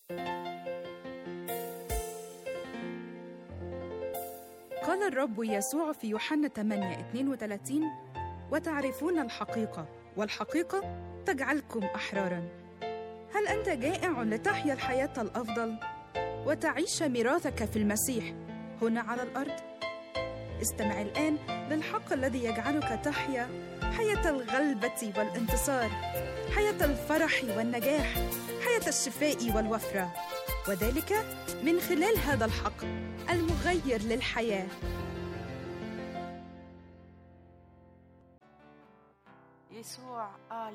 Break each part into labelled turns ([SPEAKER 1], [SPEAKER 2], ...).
[SPEAKER 1] قال الرب يسوع في يوحنا 8:32: وتعرفون الحقيقة والحقيقة تجعلكم أحراراً. هل أنت جائع لتحيا الحياة الأفضل وتعيش ميراثك في المسيح هنا على الأرض؟ استمع الآن للحق الذي يجعلك تحيا حياة الغلبة والانتصار، حياة الفرح والنجاح، حياة الشفاء والوفرة، وذلك من خلال هذا الحق المغير للحياة.
[SPEAKER 2] يسوع قال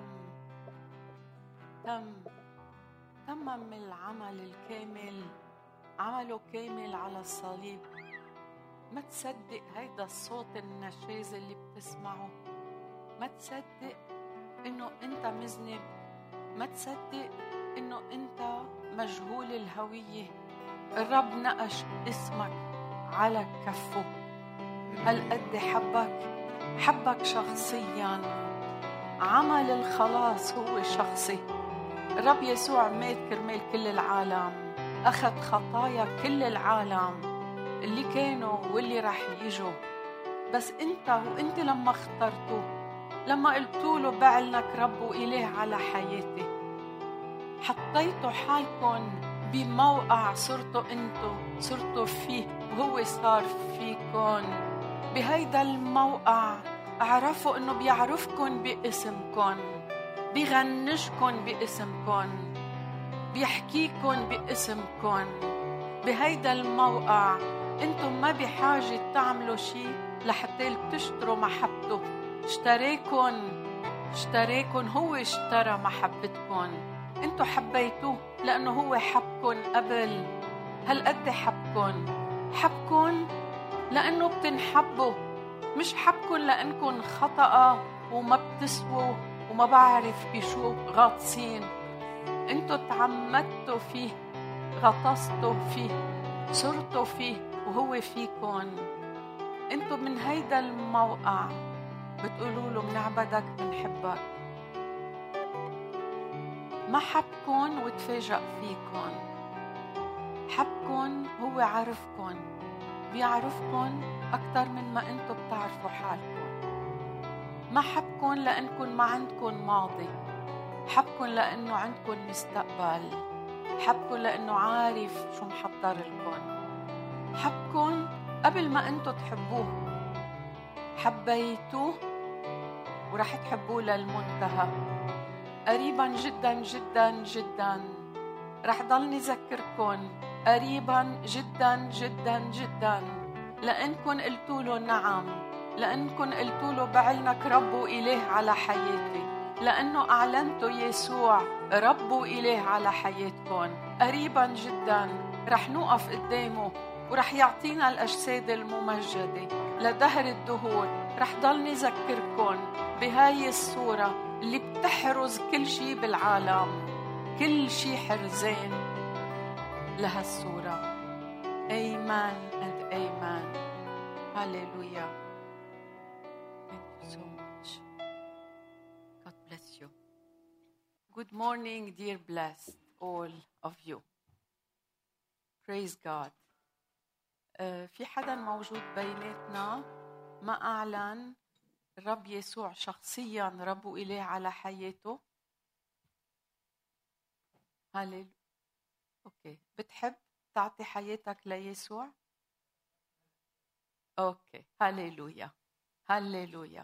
[SPEAKER 2] تمم العمل الكامل، عمله كامل على الصليب. ما تصدق هيدا الصوت النشاز اللي بتسمعه، ما تصدق انه انت مذنب، ما تصدق انه انت مجهول الهوية. الرب نقش اسمك على كفه، هالقد حبك شخصيا. عمل الخلاص هو شخصي. الرب يسوع مات كرمال كل العالم، أخذ خطايا كل العالم اللي كانوا واللي رح يجوا. بس انت لما اخترته، لما قلتوا له بعلنك رب وإله على حياتي، حطيتوا حالكم بموقع صرتوا فيه وهو صار فيكم. بهيدا الموقع اعرفوا انه بيعرفكن باسمكن، بيغنجكن باسمكن، بيحكيكن باسمكن. بهيدا الموقع انتم ما بحاجة تعملوا شيء لحتى تشتروا محبته. اشتريكن، هو اشترى محبتكن. انتم حبيتوه لانه هو حبكن قبل. هالقد حبكن لانه بتنحبوا، مش حبكن لانكن خطأ وما بتسووا وما بعرف بشو غاطسين. انتم تعمدتوا فيه، غطستوا فيه، صرتوا فيه وهو فيكن. انتم من هيدا الموقع بتقولوا له منعبدك، منحبك. ما حبكن وتفاجأ فيكن، حبكن هو عارفكن، بيعرفكن أكتر من ما انتم بتعرفوا حالكن. ما حبكن لأنكن ما عندكن ماضي، حبكن لأنه عندكن مستقبل، حبكن لأنه عارف شو محضر لكن. حبكن قبل ما انتم تحبوه، حبيتوه ورح تحبوه للمنتهى. قريبا جدا جدا جدا رح ضلني ذكركن، قريبا جدا جدا جدا، لأنكن قلتوا له نعم، لأنكن قلتوا له بعلنك رب وإله على حياتي، لأنه أعلنتوا يسوع رب وإله على حياتكن. قريبا جدا رح نوقف قدامه ورح يعطينا الأجساد الممجدة لدهر الدهور. رح ضلني ذكركن بهاي الصورة اللي بتحرز كل شي بالعالم، كل شي حرزين لهالصورة. Amen and amen. Hallelujah. Thank you so much. God bless you. Good morning, dear blessed all of you. Praise God. في حدا موجود بيناتنا ما أعلن الرب يسوع شخصياً رب وإله على حياته؟ هاليلويا. أوكي، بتحب تعطي حياتك ليسوع؟ أوكي، هاليلويا هاليلويا.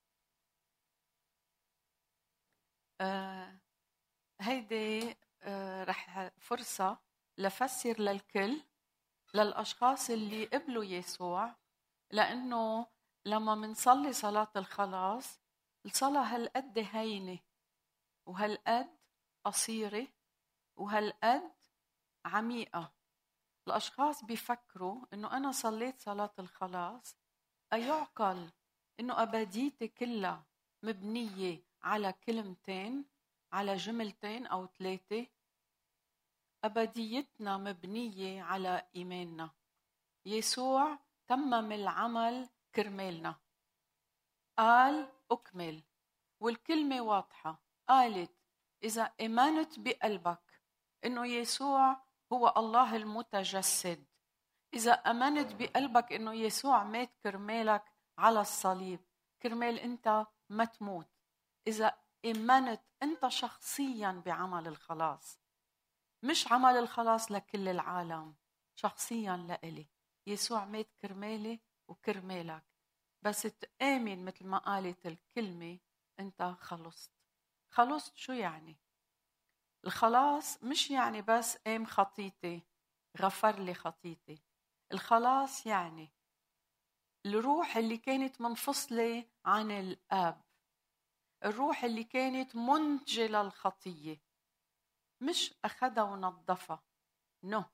[SPEAKER 2] هيدي رح فرصة لفسر للكل، للأشخاص اللي قبلوا يسوع، لأنه لما منصلي صلاة الخلاص، الصلاة هالقد هينة وهالقد قصيرة وهالقد عميقة. الأشخاص بيفكروا إنه أنا صليت صلاة الخلاص، أيعقل إنه أبديتي كلها مبنية على كلمتين، على جملتين أو 3. أبديتنا مبنية على إيماننا. يسوع تمم العمل كرمالنا، قال أكمل، والكلمة واضحة، قالت إذا آمنت بقلبك إنه يسوع هو الله المتجسد، إذا أمنت بقلبك إنه يسوع مات كرمالك على الصليب، كرمال أنت ما تموت، إذا آمنت أنت شخصيا بعمل الخلاص، مش عمل الخلاص لكل العالم، شخصيا لإلي، يسوع مات كرمالي وكرمالك، بس تآمن مثل ما قالت الكلمة أنت خلصت. خلصت شو يعني؟ الخلاص مش يعني بس قام خطيتي غفر لي خطيتي، الخلاص يعني الروح اللي كانت منفصلة عن الآب، الروح اللي كانت منتجة للخطية، مش أخذها ونظفها، نو،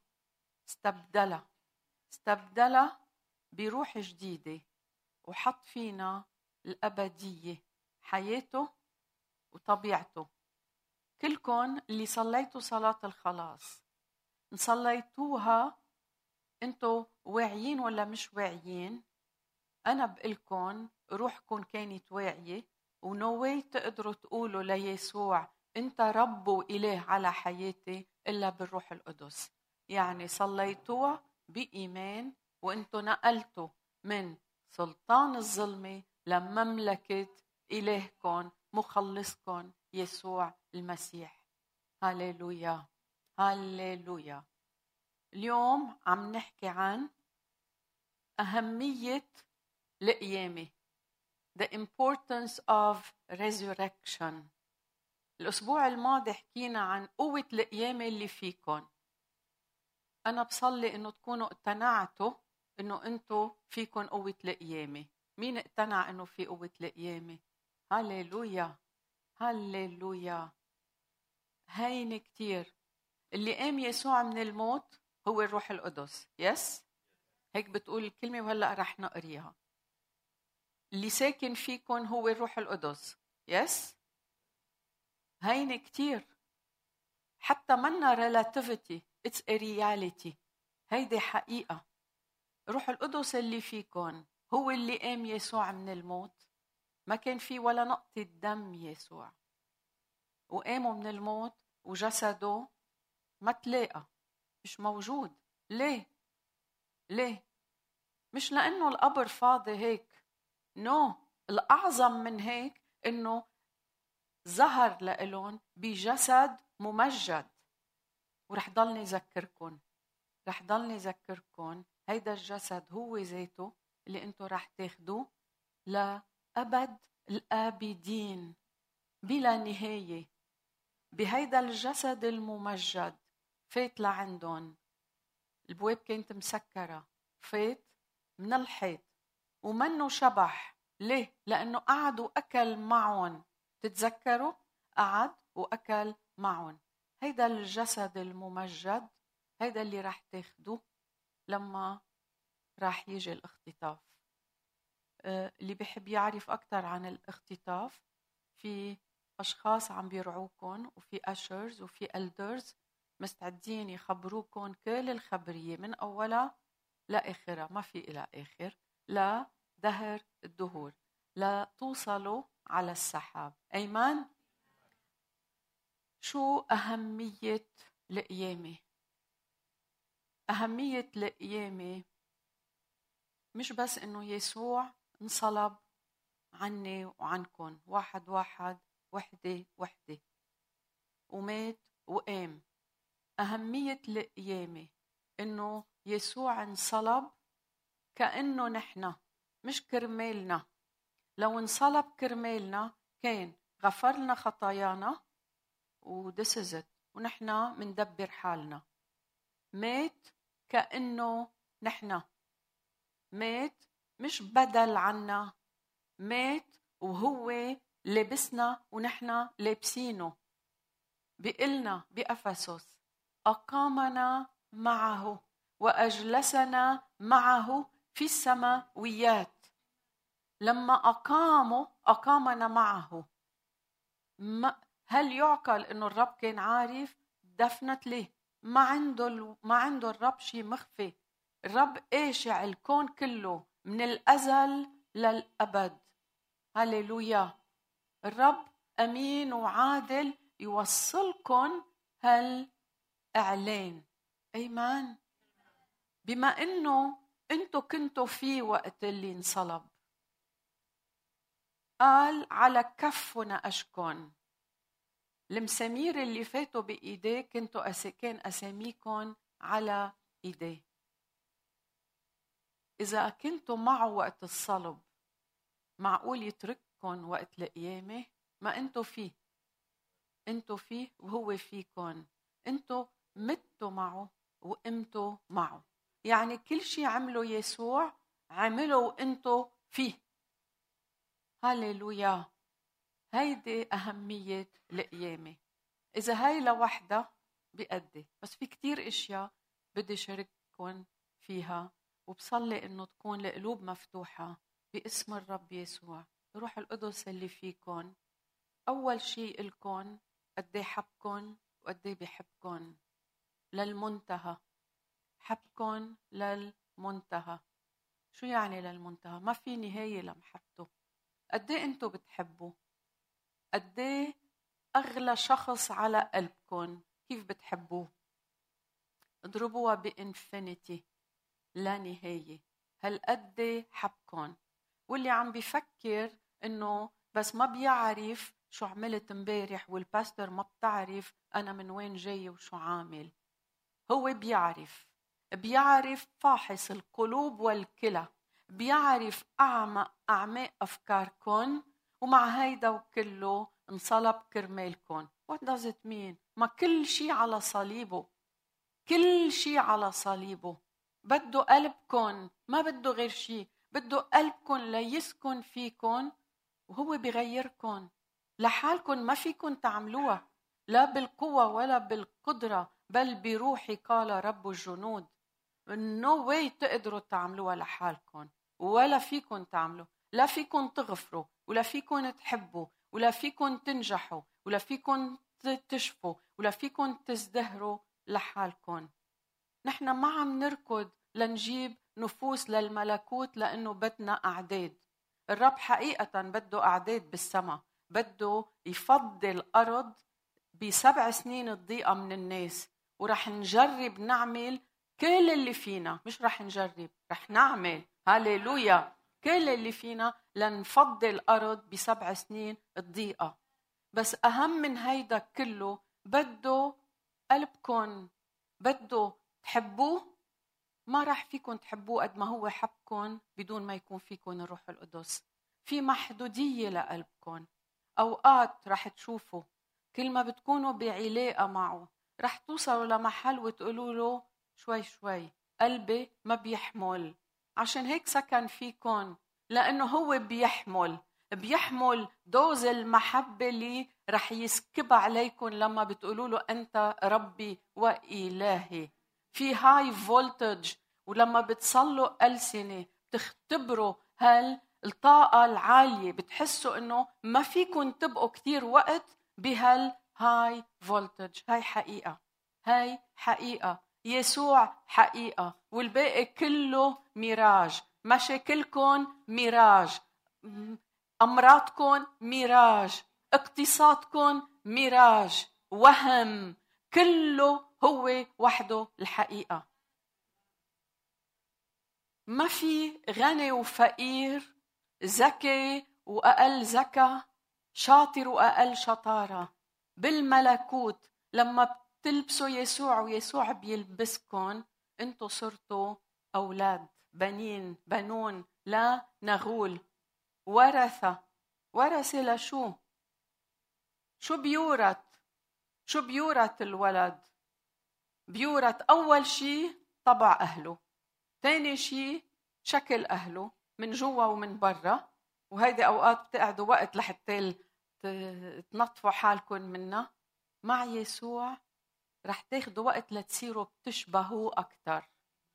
[SPEAKER 2] استبدلها بروح جديدة وحط فينا الأبدية، حياته وطبيعته. كلكم اللي صليتوا صلاة الخلاص نصليتوها انتوا واعيين ولا مش واعيين؟ أنا بقلكن روحكن كانت واعية ونوي تقدروا تقولوا ليسوع أنت رب وإله على حياتي إلا بالروح القدس. يعني صليتوها بإيمان وأنتوا نقلتوا من سلطان الظلمة لمملكة إلهكن مخلصكن يسوع المسيح. هاليلويا هاليلويا. اليوم عم نحكي عن أهمية القيامة. The importance of resurrection. الأسبوع الماضي حكينا عن قوة القيامة اللي فيكم. أنا بصلي إنه تكونوا اقتنعتوا إنه أنتوا فيكم قوة القيامة. مين اقتنع إنه في قوة القيامة؟ هاليلويا هاليلويا. هين كتير. اللي قام يسوع من الموت هو الروح القدس. يس؟ هيك بتقول الكلمة وهلأ رح نقريها. اللي ساكن فيكن هو الروح القدس. يس؟ هين كتير. حتى منا relativity. It's a reality. هيدي حقيقة. روح القدس اللي فيكن هو اللي قام يسوع من الموت. ما كان في ولا نقطة دم يسوع. وقاموا من الموت وجسده ما تلاقى. مش موجود. ليه؟ ليه؟ مش لأنه القبر فاضي هيك. نو. الأعظم من هيك إنه ظهر لإلهم بجسد ممجد. ورح ضلني ذكركن هيدا الجسد هو ذاته اللي انتو رح تاخدوه لأبد الآبدين بلا نهاية. بهيدا الجسد الممجد فات لعندهم. البواب كانت مسكرة، فات من الحيط ومنه شبح. ليه؟ لأنه قعد وأكل معهم. تتذكروا؟ قعد وأكل معهم. هيدا الجسد الممجد هيدا اللي راح تاخدوه لما راح يجي الاختطاف. اللي بيحب يعرف أكتر عن الاختطاف، في أشخاص عم بيرعوكم وفي أشرز وفي ألدرز مستعدين يخبروكم كل الخبرية من أولها لآخرها، ما في إلى آخر، لا دهر الدهور، لا توصلوا على السحاب. أيمان؟ شو أهمية القيامة؟ أهمية القيامة مش بس إنه يسوع انصلب عني وعنكم واحد واحد وحدة وحدة ومات وقام. أهمية القيامة إنه يسوع انصلب كأنه نحن، مش كرمالنا. لو انصلب كرمالنا كان غفر لنا خطايانا ودسزت ونحن مندبر حالنا. مات كأنه نحن، مات مش بدل عنا، مات وهو لبسنا ونحن لابسينه. بيقلنا بأفسس أقامنا معه وأجلسنا معه في السماويات. لما أقامنا معه. هل يعقل إنه الرب كان عارف دفنت ليه؟ ما عنده الرب شيء مخفي. الرب قاشع الكون كله من الأزل للأبد. هاليلويا. الرب أمين وعادل يوصلكن إعلان. أيمان. بما إنه أنتوا كنتوا فيه وقت اللي انصلب، قال على كف نقشكن. المسامير اللي فاتوا بإيديه كان أساميكن على إيديه. إذا كنتوا معه وقت الصلب، معقول يترككن وقت القيامة؟ ما أنتوا فيه، أنتوا فيه وهو فيكن. أنتوا متوا معه وقمتوا معه. يعني كل شيء عمله يسوع عمله وأنتوا فيه. هاليلويا. هيدي أهمية القيامة. إذا هاي لوحدها بيقدي، بس في كتير إشياء بدي شارككن فيها، وبصلي إنه تكون القلوب مفتوحة باسم الرب يسوع. روح القدس اللي فيكن أول شيء إلكن قدي حبكن وقدي بحبكن للمنتهى. حبكن للمنتهى. شو يعني للمنتهى؟ ما في نهاية لمحبته. قدي أنتوا بتحبوا، قدي أغلى شخص على قلبكن كيف بتحبوه. اضربوها بإنفينيتي، لا نهاية. هل قدي حبكن؟ واللي عم بيفكر إنه بس ما بيعرف شو عملت امبارح، والباستر ما بتعرف أنا من وين جاي وشو عامل، هو بيعرف فاحص القلوب والكلى، بيعرف أعماق أفكاركن، ومع هيدا وكله انصلب كرمالكن. What does it mean؟ ما كل شيء على صليبه، كل شيء على صليبه. بده قلبكن، ما بده غير شيء، بده قلبكن ليسكن فيكن، وهو بيغيركن لحالكن. ما فيكن تعملوها لا بالقوة ولا بالقدرة، بل بروحي قال رب الجنود. no way تقدروا تعملوها لحالكن، ولا فيكن تعملوا. لا فيكن تغفروا، ولا فيكن تحبوا، ولا فيكن تنجحوا، ولا فيكن تشفوا، ولا فيكن تزدهروا لحالكن. نحن ما عم نركض لنجيب نفوس للملكوت لأنه بدنا أعداد. الرب حقيقة بده أعداد بالسماء، بده يفضي الأرض ب7 سنين الضيقة من الناس، ورح نجرب نعمل كل اللي فينا. مش رح نجرب، رح نعمل. هاليلويا. كل اللي فينا لنفضي الأرض ب7 سنين الضيقة. بس أهم من هيدا كله بده قلبكن، بده تحبوه. ما رح فيكن تحبوه قد ما هو حبكن بدون ما يكون فيكن الروح القدس. في محدودية لقلبكن. أوقات رح تشوفوا كل ما بتكونوا بعلاقة معه رح توصلوا لمحل وتقولوا له شوي شوي قلبي ما بيحمل. عشان هيك سكن فيكن، لأنه هو بيحمل دوز المحبة اللي رح يسكب عليكم لما بتقولوا له أنت ربي وإلهي. في هاي فولتج، ولما بتصلوا ألسنة بتختبروا الطاقة العالية، بتحسوا إنه ما فيكم تبقوا كتير وقت بهاي فولتج. هاي حقيقة. يسوع حقيقة، والباقي كله ميراج. مشاكلكم ميراج، أمراضكم ميراج، اقتصادكم ميراج، وهم، كله هو وحده الحقيقة. ما في غني وفقير، ذكي وأقل ذكاء، شاطر وأقل شطارة بالملكوت. لما بتلبسوا يسوع ويسوع بيلبسكن، انتوا صرتوا أولاد، بنين، بنون، لا نغول، ورثة لشو؟ شو بيورث الولد؟ بيورث أول شيء طبع أهله، ثاني شيء شكل أهله من جوا ومن برا. وهيدي أوقات بتقعدوا وقت لحتى تنطفوا حالكم منها. مع يسوع رح تاخدوا وقت لتصيروا بتشبهوا أكتر.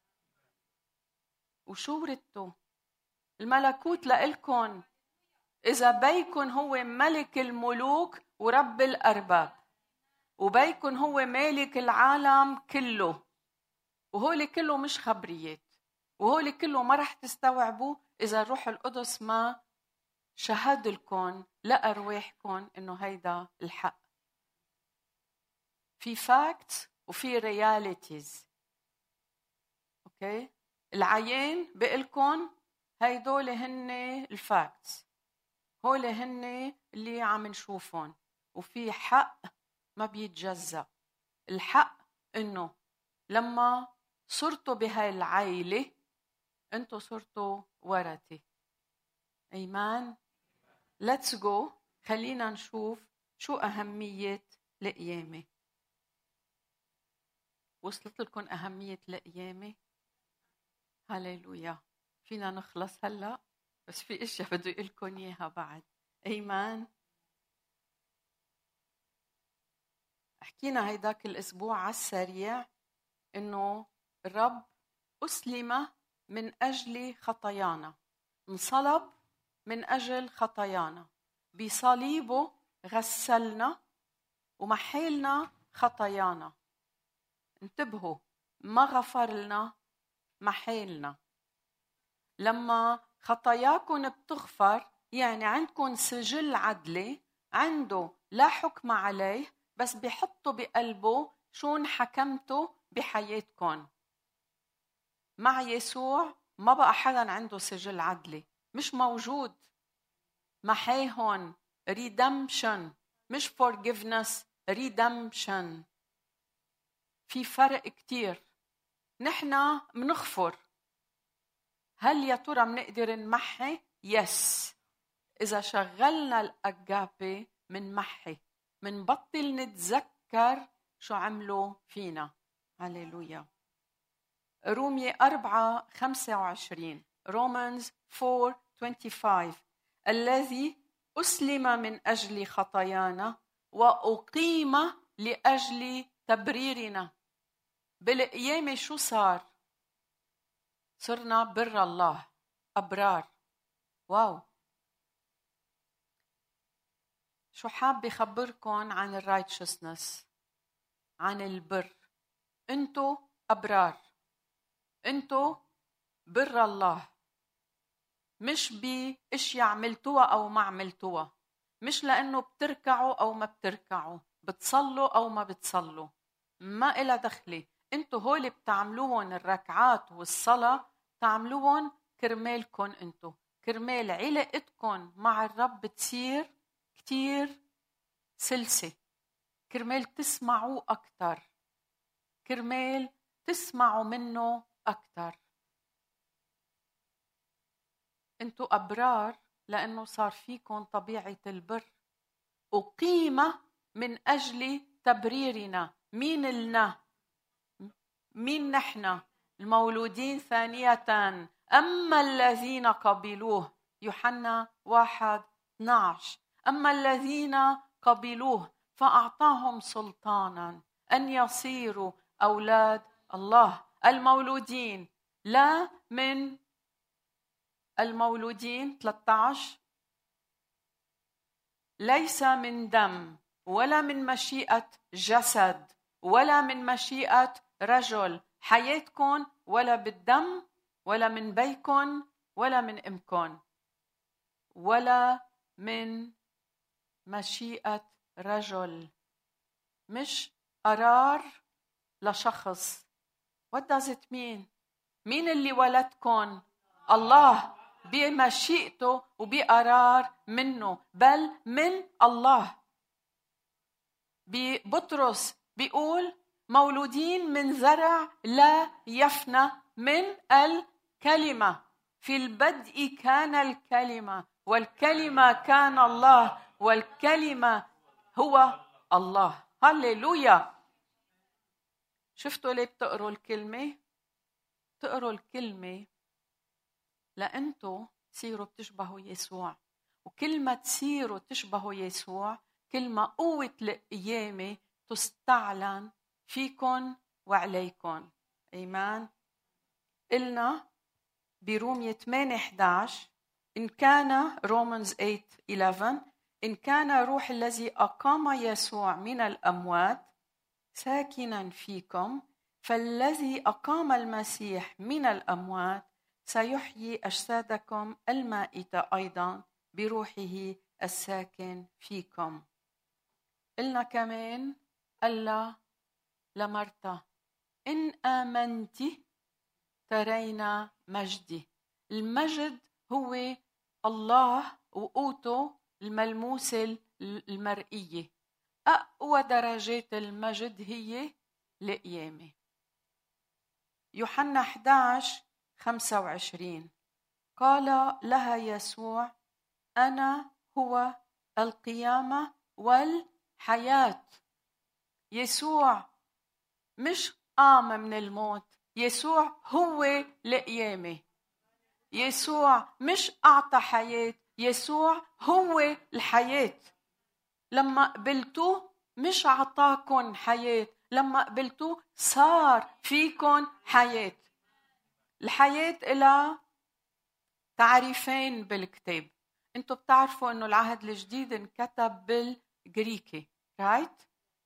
[SPEAKER 2] وشو ورثتوا؟ الملكوت لإلكن. إذا بيكن هو ملك الملوك ورب الأرباب، وبيكن هو مالك العالم كله، وهولي كله مش خبريات، وهولي كله ما رح تستوعبوه إذا الروح القدس ما شهد لكم لأرواحكم إنه هيدا الحق. في فاكت وفي رياليتيز. اوكي، العيان بقلكن هيدول هن الفاكتس، هول هن اللي عم نشوفهم. وفي حق ما بيتجزأ. الحق انه لما صرتوا بهاي العائلة انتوا صرتوا ورثة. ايمان. let's go. خلينا نشوف شو أهمية القيامة. وصلت لكم أهمية القيامة؟ هاليلويا. فينا نخلص هلأ، بس في اشياء بدي اقول لكم اياها بعد. ايمان. حكينا هيداك الاسبوع على السريع انه الرب أسلم من أجل خطايانا، انصلب من أجل خطايانا، بصليبه غسلنا ومحيلنا خطايانا. انتبهوا، ما غفر لنا، محيلنا. لما خطاياكم بتغفر يعني عندكم سجل عدلي، عنده لا حكم عليه، بس بيحطوا بقلبه شون حكمتوا بحياتكم. مع يسوع ما بقى حدا عنده سجل عدلي، مش موجود. محيهن redemption، مش forgiveness، redemption. في فرق كتير. نحن منغفر، هل يا ترى منقدر نمحي؟ يس. إذا شغلنا الأجابة منمحي، منبطل نتذكر شو عملوا فينا. هاليلويا. رومية 4:25 Romans 4:25 الذي أسلم من أجل خطايانا وأقيم لأجل تبريرنا. بالقيامة شو صار؟ صرنا بر الله، أبرار. واو. شو حاب خبركن عن الرايتشسنس، عن البر. انتو أبرار، انتو بر الله، مش باشياء عملتوها او ما عملتوها، مش لانه بتركعوا او ما بتركعوا، بتصلوا او ما بتصلوا، ما إلها دخله. انتو هول بتعملوهم الركعات والصلاة، تعملوهم كرمالكن انتو، كرمال علاقتكن مع الرب تصير كتير سلسة، كرمال تسمعوا أكتر، كرمال تسمعوا منه أكتر. انتوا أبرار لأنه صار فيكم طبيعة البر. أقيم من أجل تبريرنا. مين لنا؟ مين نحن؟ المولودين ثانية. أما الذين قبلوه، يوحنا 1:12 أما الذين قبلوه فأعطاهم سلطانا أن يصيروا أولاد الله. المولودين لا من المولودين 13 ليس من دم ولا من مشيئة جسد ولا من مشيئة رجل. حياتكم ولا بالدم ولا من بيكم ولا من أمكم ولا من مشيئة رجل. مش قرار لشخص. What does it mean؟ مين اللي ولدكم؟ الله، بمشيئته وبقرار منه، بل من الله. ببطرس بيقول مولودين من زرع لا يفنى من الكلمة. في البدء كان الكلمة والكلمة كان الله والكلمة هو الله. هاليلويا. شفتوا ليه بتقروا الكلمة؟ تقروا الكلمة لأنتوا تصيروا بتشبهوا يسوع، وكل ما تصيروا تشبهوا يسوع كل ما قوة القيامة تستعلن فيكن وعليكن. إيمان. قلنا برومية 8:11 إن كان Romans 8:11 إن كان روح الذي أقام يسوع من الأموات ساكنا فيكم فالذي أقام المسيح من الأموات سيحيي أجسادكم المائتة أيضا بروحه الساكن فيكم. قلنا كمان ألا لمرتا: إن آمنت ترينا مجدي. المجد هو الله وقوته الملموسة المرئية. أقوى درجات المجد هي القيامة. يوحنا 11:25 قال لها يسوع: أنا هو القيامة والحياة. يسوع مش قام من الموت، يسوع هو القيامة. يسوع مش أعطى حياة، يسوع هو الحياة. لما قبلتوه مش أعطاكم حياة، لما قبلتوه صار فيكم حياة. الحياة إلى تعريفين بالكتاب. انتوا بتعرفوا انه العهد الجديد انكتب بالجريكي، رايت؟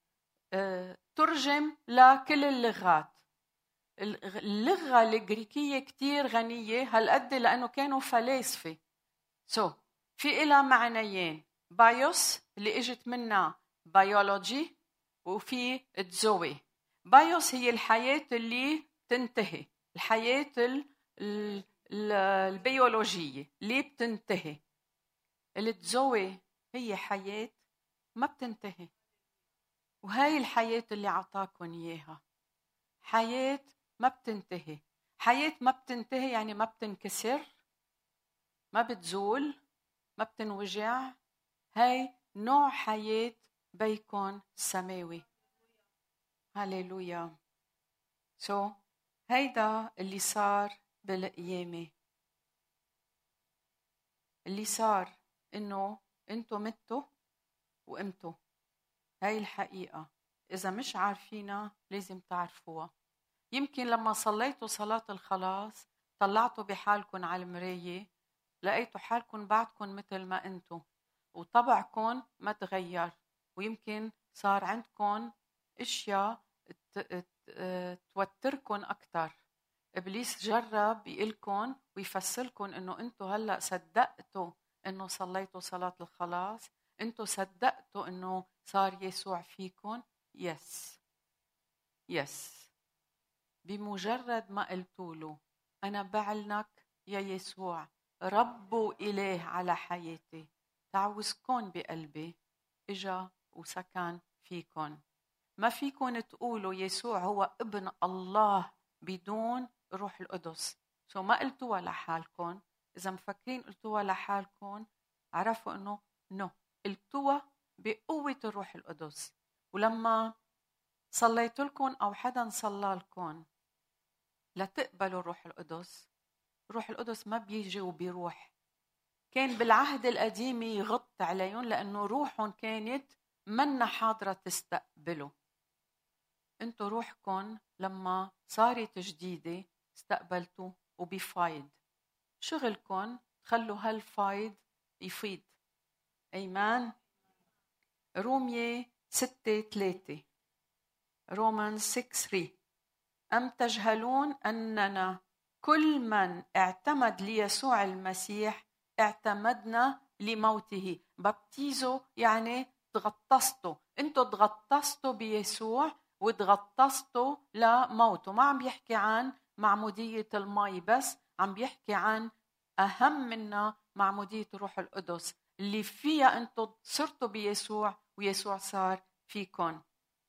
[SPEAKER 2] ترجم لكل اللغات. اللغة الجريكية كتير غنية هالقد لأنه كانوا فلاسفة. في إلها معنيين: بايوس اللي اجت منها بيولوجي، وفي تزوي. بايوس هي الحياة اللي تنتهي، الحياة البيولوجية اللي بتنتهي. التزوي هي حياة ما بتنتهي، وهاي الحياة اللي عطاكم إياها. حياة ما بتنتهي. حياة ما بتنتهي يعني ما بتنكسر، ما بتزول، ما بتنوجع. هاي نوع حياة بيكون سماوي. هاليلويا. هيدا اللي صار بالقيامة. اللي صار إنه أنتوا متوا وقمتوا. هاي الحقيقة، إذا مش عارفينها لازم تعرفوها. يمكن لما صليتوا صلاة الخلاص طلعتوا بحالكم على المراية، لقيتوا حالكم بعدكم مثل ما أنتوا، وطبعكم ما تغير، ويمكن صار عندكم اشياء توتركم اكثر. ابليس جرب يقلكم ويفسركم انه انتوا هلا صدقتوا انه صليتوا صلاة الخلاص، انتوا صدقتوا انه صار يسوع فيكم. يس بمجرد ما قلتوا له انا بعلنك يا يسوع رب وإله على حياتي، تعوزكن بقلبي، اجا وسكن فيكن. ما فيكن تقولوا يسوع هو ابن الله بدون روح القدس. ما قلتوها لحالكم. إذا مفكرين قلتوها لحالكم، عرفوا إنه قلتوها بقوة الروح القدس. ولما صليت لكم أو حدا صلى لكم لتقبلوا الروح القدس، الروح القدس ما بيجي وبيروح. كان بالعهد القديم يغط عليهم لأنه روحهم كانت منا حاضرة تستقبله. انتوا روحكم لما صارت جديدة استقبلتوا وبفايد. شغلكم تخلوا هالفايد يفيد. ايمان. رومية 6:3 رومان 6:3 أم تجهلون أننا كل من اعتمد ليسوع المسيح اعتمدنا لموته. بابتيزو يعني تغطستوا. انتوا تغطستوا بيسوع وتغطستوا لموته. ما عم بيحكي عن معمودية المي بس، عم بيحكي عن أهم منا معمودية الروح القدس اللي فيها انتوا صرتوا بيسوع ويسوع صار فيكم.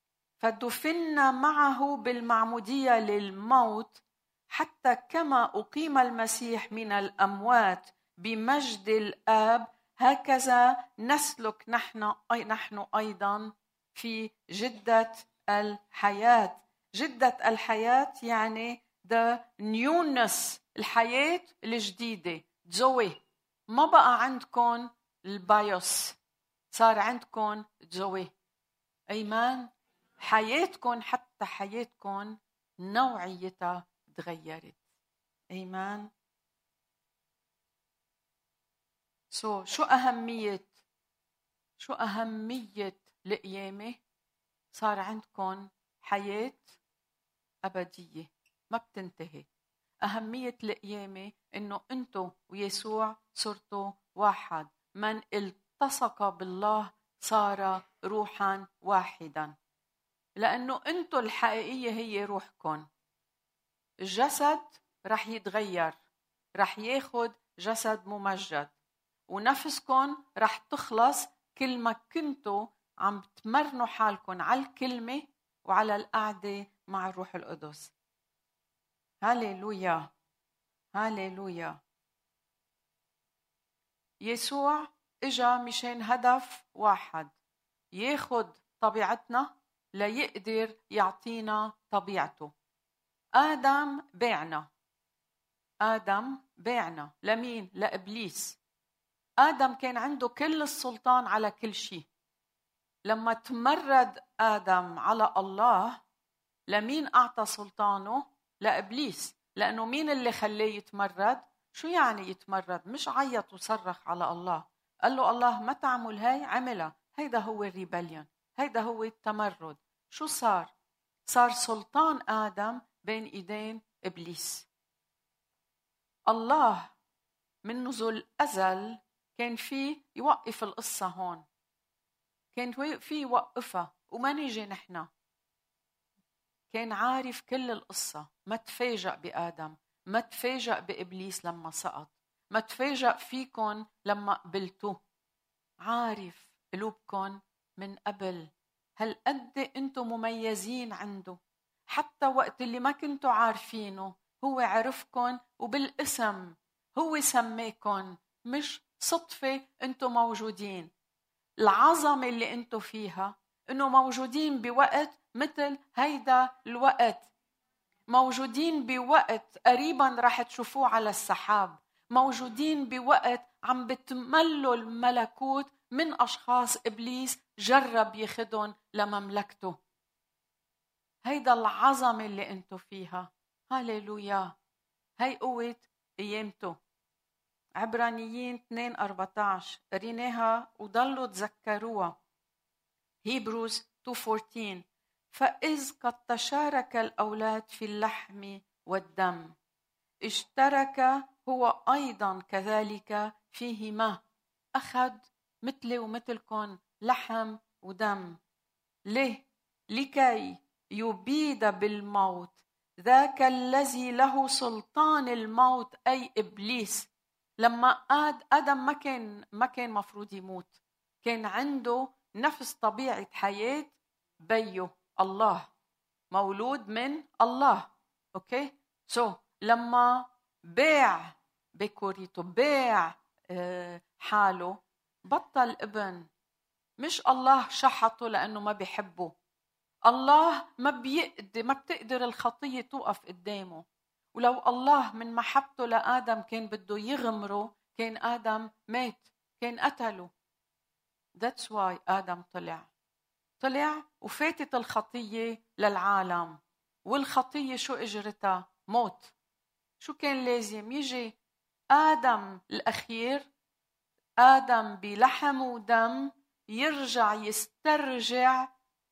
[SPEAKER 2] فدفنا معه بالمعمودية للموت حتى كما أقيم المسيح من الأموات بمجد الآب هكذا نسلك نحن أيضا في جدة الحياة. جدة الحياة يعني the newness، الحياة الجديدة. زوي ما بقى عندكم البايوس، صار عندكم زوي. أيمان. حياتكم حتى حياتكم نوعيتها تغيرت. أيمان. شو أهمية القيامة؟ صار عندكم حياة أبدية ما بتنتهي. أهمية القيامة إنه أنتوا ويسوع صرتوا واحد. من التصق بالله صار روحا واحدا. لأنه أنتوا الحقيقية هي روحكم. الجسد رح يتغير، رح ياخد جسد ممجد، ونفسكم رح تخلص كل ما كنتوا عم تمرنوا حالكم على الكلمة وعلى القعدة مع الروح القدس. هاليلويا هاليلويا. يسوع اجا مشان هدف واحد، ياخد طبيعتنا ليقدر يعطينا طبيعته. آدم باعنا لمين؟ لإبليس. آدم كان عنده كل السلطان على كل شيء. لما تمرد آدم على الله، لمين أعطى سلطانه؟ لإبليس. لأنه مين اللي خليه يتمرد؟ شو يعني يتمرد؟ مش عيط وصرخ على الله، قال له الله ما تعمل هاي، عملها. هيدا هو الريبليون، هيدا هو التمرد. شو صار؟ صار سلطان آدم بين إيدين إبليس. الله منذ الأزل كان فيه يوقف القصة هون، كان فيه يوقفها وما نيجي نحن. كان عارف كل القصة، ما تفاجأ بآدم، ما تفاجأ بإبليس لما سقط، ما تفاجأ فيكن لما قبلتوه. عارف قلوبكن من قبل. هل قد أنتم مميزين عنده؟ حتى وقت اللي ما كنتوا عارفينه هو عرفكن، وبالاسم هو سميكن. مش صدفة أنتم موجودين. العظمة اللي أنتم فيها أنه موجودين بوقت مثل هيدا الوقت، موجودين بوقت قريبا رح تشوفوه على السحاب، موجودين بوقت عم بتملوا الملكوت من أشخاص إبليس جرب ياخدهم لمملكته. هيدا العظمة اللي أنتم فيها. هاليلويا. هي قوة قيامته. عبرانيين 2:14 قريناها وضلوا تذكروها. هيبروز 2:14 فإذ قد تشارك الأولاد في اللحم والدم اشترك هو أيضا كذلك فيهما. أخذ مثلي ومثلكم لحم ودم. ليه؟ لكي يبيد بالموت ذاك الذي له سلطان الموت، أي إبليس. لما آدم ما كان مفروض يموت، كان عنده نفس طبيعة حياة بيه الله، مولود من الله. أوكي؟ لما باع بكوريته، باع حاله، بطل ابن. مش الله شحطه لأنه ما بيحبه. الله ما بتقدر الخطية توقف قدامه. ولو الله من محبته لآدم كان بده يغمره، كان آدم مات، كان قتله. That's why آدم طلع وفاتت الخطية للعالم. والخطية شو اجرتها؟ موت. شو كان لازم يجي آدم الأخير، آدم بلحم ودم، يرجع يسترجع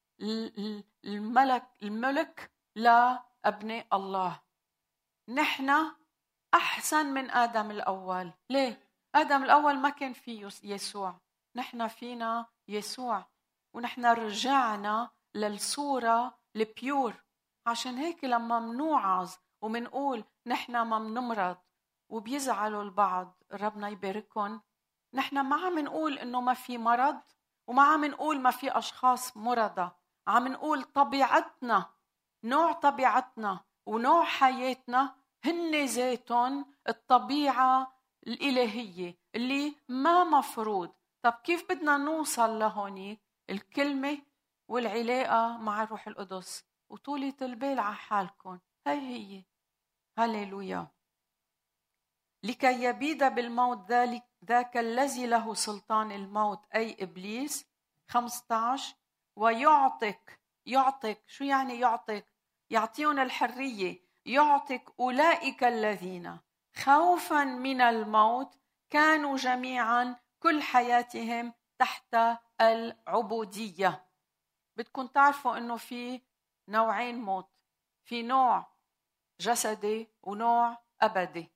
[SPEAKER 2] الملك لأبناء الله. نحن أحسن من آدم الأول. ليه؟ آدم الأول ما كان فيه يسوع، نحن فينا يسوع، ونحن رجعنا للصورة البيور. عشان هيك لما منوعظ ومنقول نحن ما منمرض وبيزعلوا البعض، ربنا يباركهم، نحن ما عم نقول إنه ما في مرض، وما عم نقول ما في أشخاص مرضى. عم نقول طبيعتنا، نوع طبيعتنا ونوع حياتنا هن ذاتهم الطبيعة الإلهية اللي ما مفروض. طب كيف بدنا نوصل لهونيك؟ الكلمة والعلاقة مع الروح القدس وطولة البال على حالكم. هي هاليلويا. لكي يبيد بالموت ذاك الذي له سلطان الموت، أي إبليس. 15 ويعطيك. شو يعني يعطيك؟ يعطيهم الحرية. يعطيك أولئك الذين خوفا من الموت كانوا جميعا كل حياتهم تحت العبودية. بدكم تعرفوا أنه في نوعين موت، في نوع جسدي ونوع أبدي.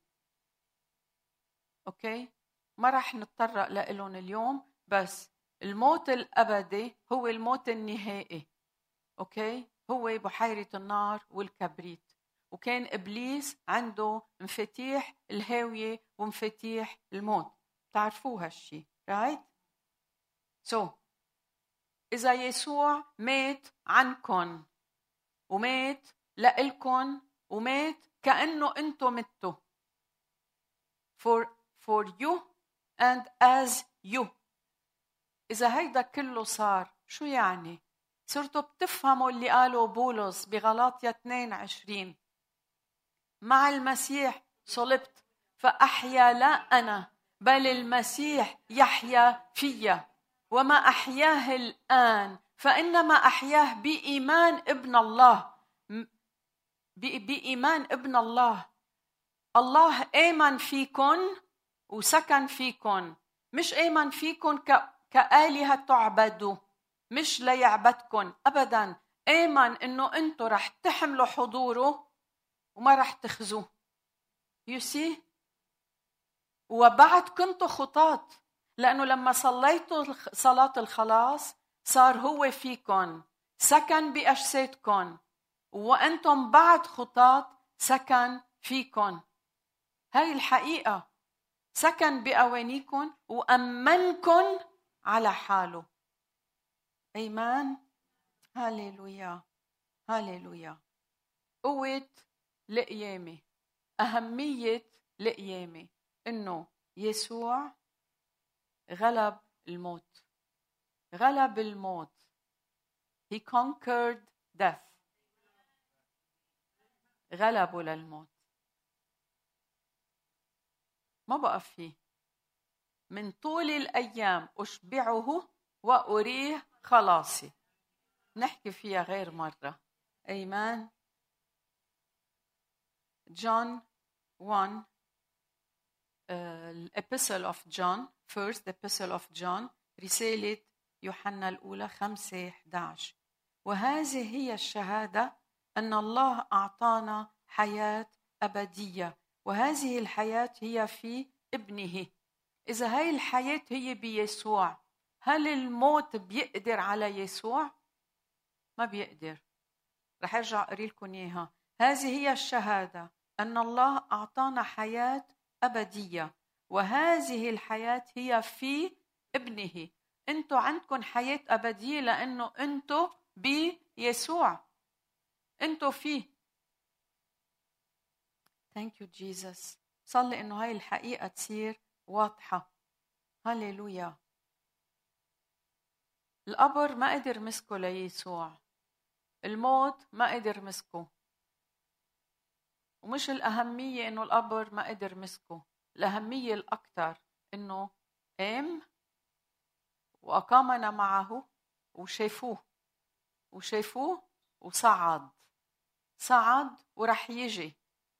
[SPEAKER 2] أوكي؟ ما رح نتطرق لهم اليوم، بس الموت الأبدي هو الموت النهائي. أوكي، هو بحيرة النار والكبريت. وكان إبليس عنده مفاتيح الهاوية ومفاتيح الموت. تعرفوه هالشي، right؟ إذا يسوع مات عنكن ومات لإلكن ومات كأنه أنتم متوا for you and as you. إذا هيدا كله صار، شو يعني؟ صرتوا بتفهموا اللي قاله بولس بغلاطيا 22: مع المسيح صلبت فأحيا لا أنا بل المسيح يحيا فيا، وما أحياه الآن فإنما أحياه بإيمان ابن الله. بإيمان ابن الله. الله آمن فيكن وسكن فيكن، مش آمن فيكن كآلهة تعبدوا، مش ليعبدكن أبدا. آمن إنه أنتوا رح تحملوا حضوره وما رح تخزوه. you see؟ وبعد كنتوا خطاة، لأنه لما صليتوا صلاة الخلاص صار هو فيكن، سكن بأجسادكن، وأنتم بعد خطاة سكن فيكن. هاي الحقيقة. سكن بأوانيكن وأمنكن على حاله. أيمان. هاليلويا هاليلويا. قوة القيامة، أهمية القيامة، إنه يسوع غلب الموت. غلب الموت. He conquered death. غلبه للموت. ما بقف فيه. من طول الأيام أشبعه وأريه خلاصي. نحكي فيها غير مرة. أيمان. John 1 Epistle of John, first Epistle of John، رسالة يوحنا الأولى 5:11. وهذه هي الشهادة أن الله أعطانا حياة أبدية، وهذه الحياة هي في ابنه. إذا هاي الحياة هي بيسوع، هل الموت بيقدر على يسوع؟ ما بيقدر. رح أرجع أقري لكم إياها. هذه هي الشهادة أن الله أعطانا حياة أبدية، وهذه الحياة هي في ابنه. أنتوا عندكم حياة أبدية لأنه أنتوا بيسوع، أنتوا فيه. Thank you Jesus. صلي إنه هاي الحقيقة تصير واضحة. هاليلويا. القبر ما قدر مسكه ليسوع، الموت ما قدر مسكه. ومش الأهمية إنه القبر ما قدر مسكه، الأهمية الأكثر إنه قام وأقامنا معه وشافوه وصعد ورح يجي.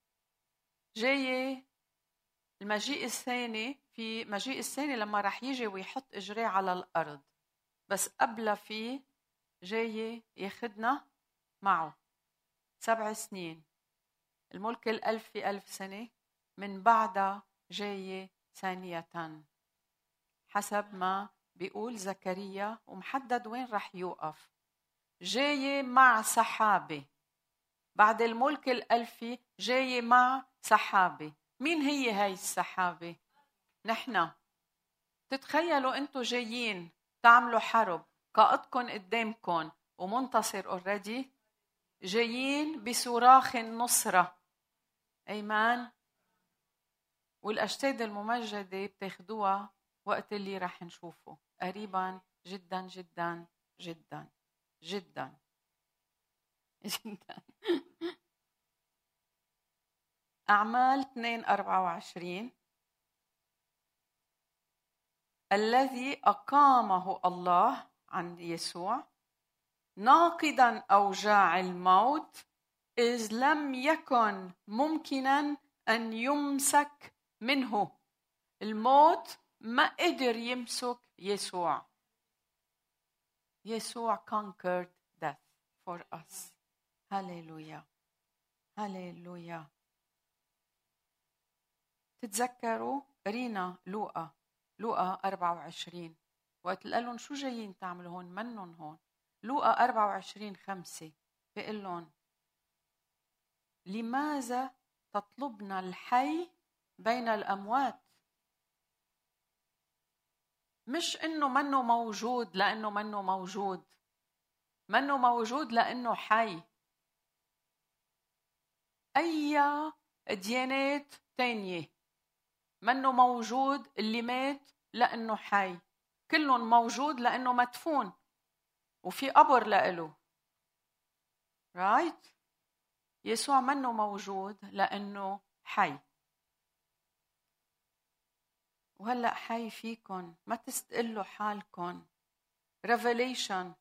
[SPEAKER 2] جاي المجيء الثاني. في مجيء الثاني لما رح يجي ويحط إجريه على الأرض، بس قبل فيه جاي ياخدنا معه 7 سنين. الملك 1000 في 1000 سنة، من بعدها جاي ثانية حسب ما بيقول زكريا، ومحدد وين رح يوقف. جاي مع سحابة. بعد الملك 1000 جاي مع سحابة. مين هي هاي السحابة؟ نحن. تتخيلوا انتوا جايين تعملوا حرب، قائدكم قدامكم ومنتصر already، جايين بصراخ النصرة. أيمان. والأجساد الممجدة بتاخدوها وقت اللي رح نشوفه قريبا جدا جدا جدا جدا جدا. أعمال 2:24. الذي أقامه الله عن يسوع ناقضا أوجاع الموت، إذ لم يكن ممكنا أن يمسك منه. الموت ما قدر يمسك يسوع. يسوع conquered death for us. هاليلويا هاليلويا. تتذكروا رينا لوقا 24 وقت قال لهم شو جايين تعملوا هون؟ منن هون. لوقا 24:5 بيقول لهم لماذا تطلبنا الحي بين الأموات؟ مش إنه منه موجود لأنه منه موجود، منه موجود لأنه حي. أي ديانات تانية منه موجود اللي مات لأنه حي، كلهم موجود لأنه مدفون وفي قبر لإله. رايت؟ يسوع منه موجود لأنه حي، وهلأ حي فيكن، ما تستقلوا حالكن. Revelation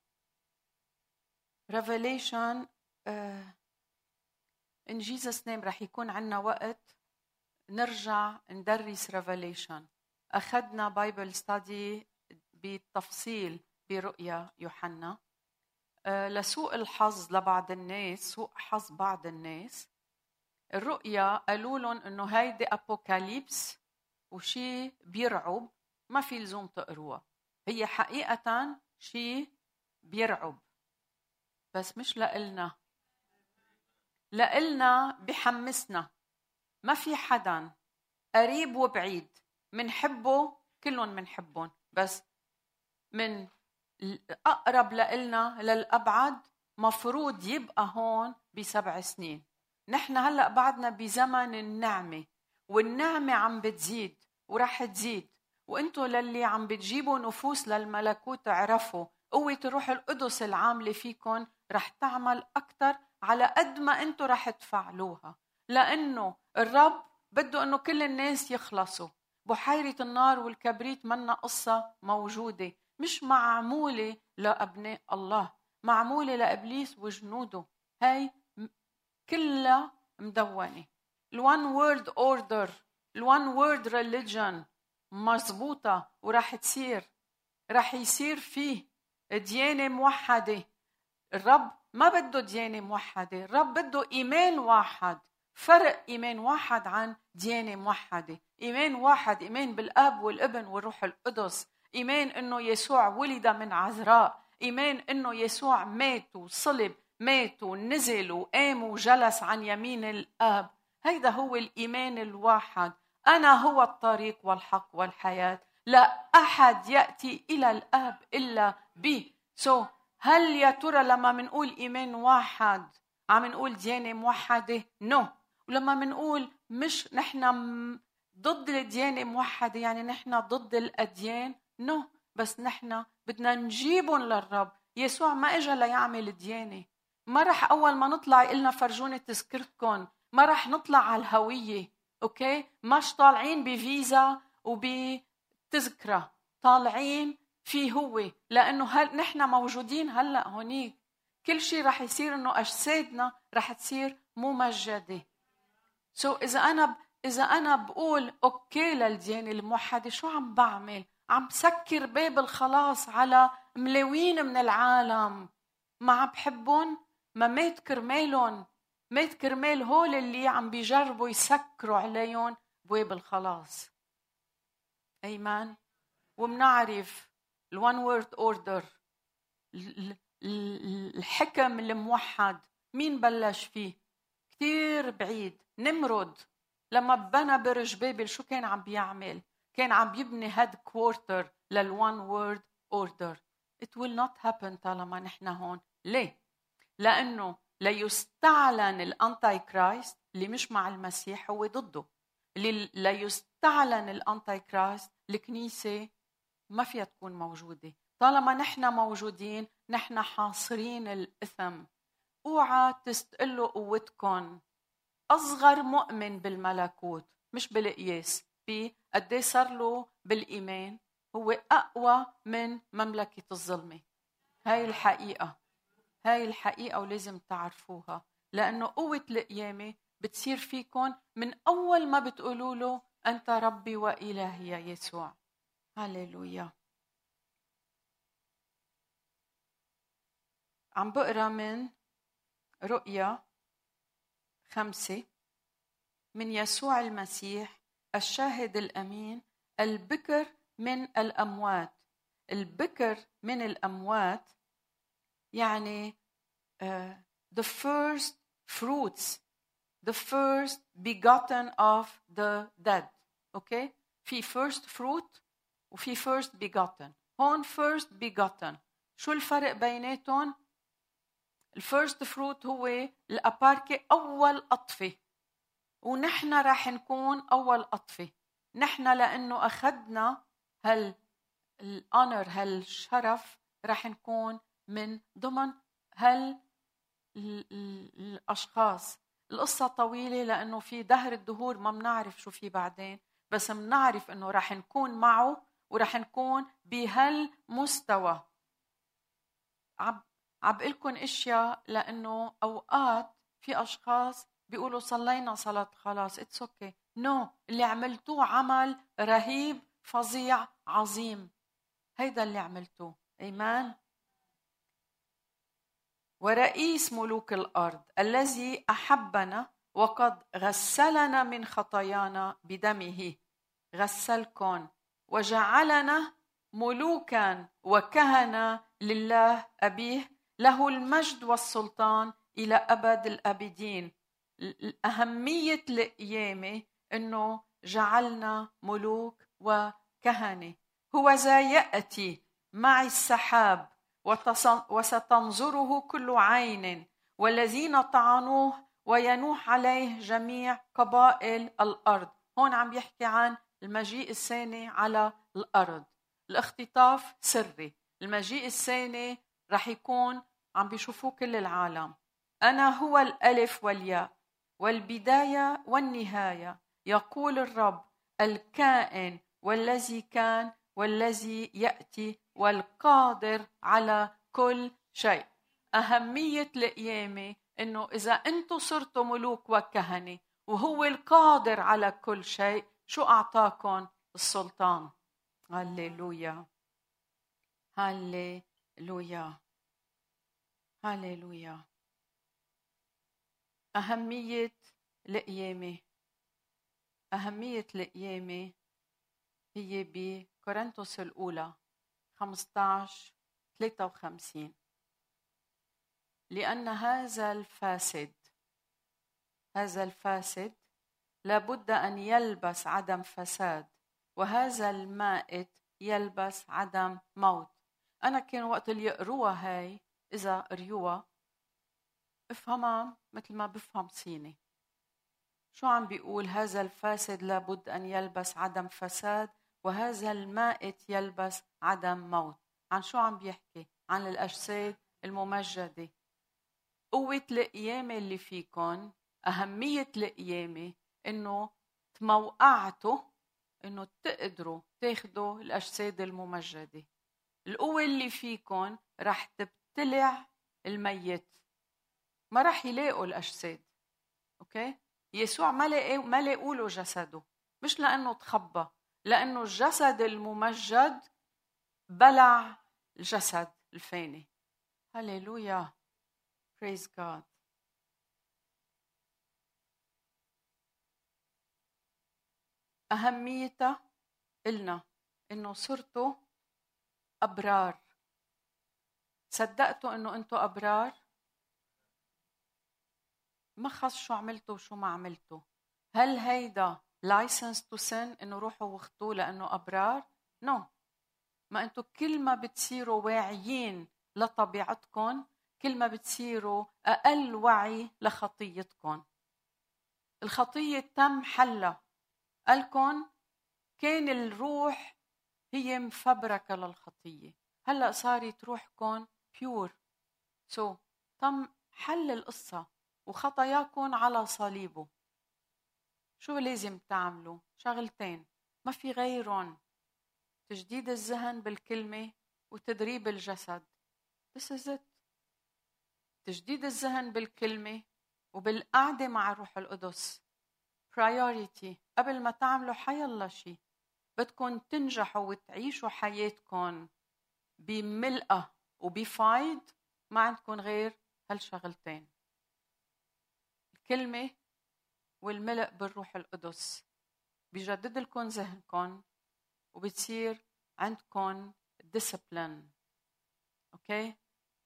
[SPEAKER 2] in Jesus name رح يكون عنا وقت نرجع ندرس Revelation. أخذنا بايبل ستادي بالتفصيل برؤيا يوحنا. لسوء الحظ لبعض الناس، سوء حظ بعض الناس، الرؤيا قالوا لهم إنه هيدي أبوكاليبس وشي بيرعب، ما في لزوم تقروها. هي حقيقة شي بيرعب، بس مش لإلنا. لإلنا بحمسنا. ما في حدا قريب وبعيد منحبه، كلهم منحبهم، بس من الأقرب لإلنا للأبعد مفروض يبقى هون ب7 سنين. نحن هلأ بعدنا بزمن النعمة، والنعمة عم بتزيد ورح تزيد. وانتو للي عم بتجيبوا نفوس للملكوت اعرفوا قوة الروح القدس العاملة فيكن رح تعمل أكتر على قد ما انتو رح تفعلوها، لأنه الرب بده أنه كل الناس يخلصوا. بحيرة النار والكبريت منا قصة موجودة، مش معمولة لأبناء الله، معمولة لإبليس وجنوده. هاي كلها مدونة. الوان وورد اوردر، الوان وورد ريليجن مزبوطة، ورح تصير، رح يصير فيه ديانة موحدة. الرب ما بده ديانة موحدة، الرب بده إيمان واحد. فرق إيمان واحد عن ديانة موحدة. إيمان واحد، إيمان بالآب والابن والروح القدس، إيمان إنه يسوع ولد من عذراء، إيمان إنه يسوع مات وصلب، مات ونزل وقام وجلس عن يمين الآب. هيدا هو الإيمان الواحد. أنا هو الطريق والحق والحياة، لا أحد يأتي إلى الآب إلا بي. هل يا ترى لما منقول إيمان واحد عم نقول ديانة موحدة؟ نو. ولما منقول مش نحن ضد الديانة موحدة يعني نحن ضد الأديان؟ نو. بس نحن بدنا نجيبهم للرب. يسوع ما إجا ليعمل ديانة. ما رح أول ما نطلع إلنا فرجوني تذكرتكم، ما رح نطلع على الهوية. أوكي؟ مش طالعين بفيزا وبتذكرة، طالعين فيه هو، لأنه نحن موجودين هلأ هونيك. كل شيء رح يصير إنه أجسادنا رح تصير ممجدة. إذا أنا بقول أوكي للديانة الموحدة، شو عم بعمل؟ عم سكر باب الخلاص على ملاوين من العالم ما عم بحبهم، ما مات كرمالهم، مات كرمال هول اللي عم بيجربوا يسكروا عليهم بواب الخلاص. أيمان. ومنعرف الوان وورد اوردر، الحكم الموحد، مين بلش فيه؟ كتير بعيد. نمرود لما بنى برج بابل شو كان عم بيعمل؟ كان عم بيبني هيد كوارتر للوان وورد اوردر. it will not happen طالما نحن هون. ليه؟ لأنه ليستعلن الأنتي كرايست اللي مش مع المسيح، هو ضده. ليستعلن الأنتي كرايست، الكنيسة ما فيها تكون موجودة. طالما نحن موجودين نحن حاصرين الإثم. اوعى تستقلوا قوتكم. أصغر مؤمن بالملكوت مش بالقياس قد ايه صار له بالإيمان هو أقوى من مملكة الظلمة. هاي الحقيقة، هاي الحقيقة ولازم تعرفوها، لأنه قوة القيامة بتصير فيكم من أول ما بتقولوا له أنت ربي وإلهي يا يسوع. هاليلويا. عم بقرأ من رؤيا 5 من يسوع المسيح الشاهد الأمين، البكر من الأموات. البكر من الأموات يعني the first fruits, the first begotten of the dead. اوكي، في first fruit وفي first begotten. هون first begotten شو الفرق بيناتهم؟ الفيرست فروت هو الأباركة، أول قطفة، ونحن راح نكون أول قطفة. نحن لأنه أخذنا الأونر، هالشرف، راح نكون من ضمن الأشخاص. القصة طويلة لأنه في دهر الدهور ما بنعرف شو في بعدين، بس بنعرف أنه راح نكون معه وراح نكون بهالمستوى. عبقلكن اشياء لانه اوقات في اشخاص بيقولوا صلينا صلاة خلاص اتس اوكي. نو، اللي عملتوه عمل رهيب فظيع عظيم، هيدا اللي عملتوه. ايمان. ورئيس ملوك الارض الذي احبنا وقد غسلنا من خطايانا بدمه، غسلكن وجعلنا ملوكا وكهنة لله أبيه، له المجد والسلطان إلى أبد الأبدين. أهمية القيامة إنه جعلنا ملوك وكهنة. هو ذا يأتي مع السحاب وستنظره كل عين، والذين طعنوه وينوح عليه جميع قبائل الأرض. هون عم يحكي عن المجيء الثاني على الأرض. الاختطاف سري، المجيء الثاني رح يكون عم بيشوفوه كل العالم. أنا هو الألف والياء والبداية والنهاية، يقول الرب الكائن والذي كان والذي يأتي والقادر على كل شيء. أهمية القيامة إنه إذا أنتم صرتوا ملوك وكهنة وهو القادر على كل شيء، شو أعطاكم؟ السلطان. هاليلويا هاليلويا هاليلويا. أهمية القيامة، أهمية القيامة هي بكورنثوس الأولى 15:53. لأن هذا الفاسد لابد أن يلبس عدم فساد، وهذا المائت يلبس عدم موت. أنا كان وقت اللي يقروها هاي، إذا قريوها افهمها مثل ما بفهم صيني. شو عم بيقول؟ هذا الفاسد لابد أن يلبس عدم فساد، وهذا المائت يلبس عدم موت. عن شو عم بيحكي؟ عن الأجساد الممجدة. قوة القيامة اللي فيكن، أهمية القيامة إنه تموقعتوا إنه تقدروا تاخدوا الأجساد الممجدة. القوة اللي فيكن رح تبتلع الميت، ما رح يلاقوا الأجساد. أوكي؟ يسوع ما لاقوا له جسده، مش لأنه تخبى، لأنه الجسد الممجد بلع الجسد الفاني. هاليلويا. Praise God. أهميتها إلنا إنه صرتوا أبرار. صدقتوا إنه أنتوا أبرار؟ ما خص شو عملتوا وشو ما عملتوا. هل هيدا license to sin إنه روحوا واخدوه لأنه أبرار؟ No. ما أنتوا كل ما بتصيروا واعيين لطبيعتكم، كل ما بتصيروا أقل وعي لخطيتكم. الخطية تم حلها. قالكم كان الروح هي مفبركة للخطية، هلأ صارت روحكم بيور. تم حل القصة وخطاياكم على صليبه. شو لازم تعملوا؟ شغلتين ما في غيرهم: تجديد الذهن بالكلمة وتدريب الجسد. This is it. تجديد الذهن بالكلمة وبالقعدة مع الروح القدس. priority. قبل ما تعملوا حيالله شيء، بدكم تنجحوا وتعيشوا حياتكم بملئة وبفايد، ما عندكم غير هالشغلتين: الكلمة والملء بالروح القدس. بيجدد لكم ذهنكم وبتصير عندكم discipline. اوكي؟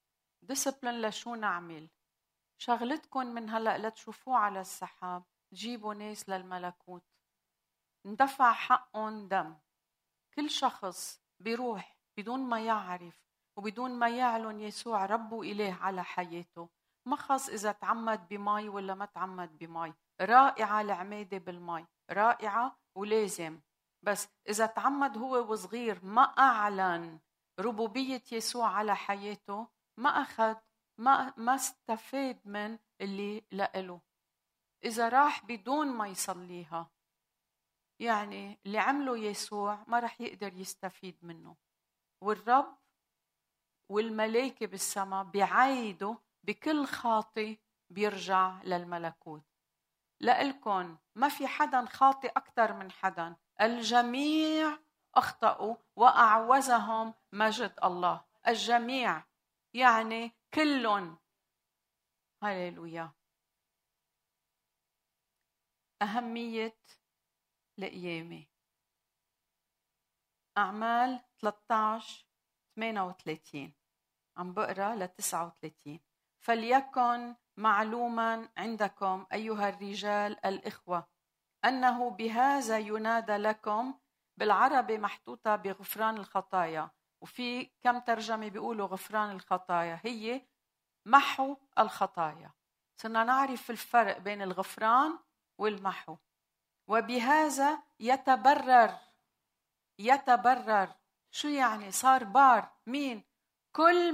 [SPEAKER 2] ديسبلين لشو نعمل؟ شغلتكم من هلأ لا تشوفوه على السحاب، تجيبوا ناس للملكوت، ندفع حقهم دم. كل شخص بيروح بدون ما يعرف وبدون ما يعلن يسوع رب وإله على حياته، ما خص إذا تعمد بماء ولا ما تعمد بماء. رائعة العمادة بالماء، رائعة ولازم، بس إذا تعمد هو وصغير ما أعلن ربوبية يسوع على حياته، ما أخذ ما استفاد من اللي لقله. إذا راح بدون ما يصليها، يعني اللي عمله يسوع ما رح يقدر يستفيد منه. والرب والملائكة بالسماء بيعايدوا بكل خاطئ بيرجع للملكوت. لإلكن ما في حدا خاطئ أكثر من حدا، الجميع أخطأوا وأعوزهم مجد الله. الجميع يعني كلهم. هاليلويا. أهمية القيامة. أعمال 13:38 عم بقرأ ل 39. فليكن معلوما عندكم أيها الرجال الإخوة أنه بهذا ينادى لكم، بالعربي محطوطة بغفران الخطايا، وفي كم ترجمة بيقولوا غفران الخطايا، هي محو الخطايا. صرنا نعرف الفرق بين الغفران والمحو. وبهذا يتبرر. شو يعني؟ صار بار. مين؟ كل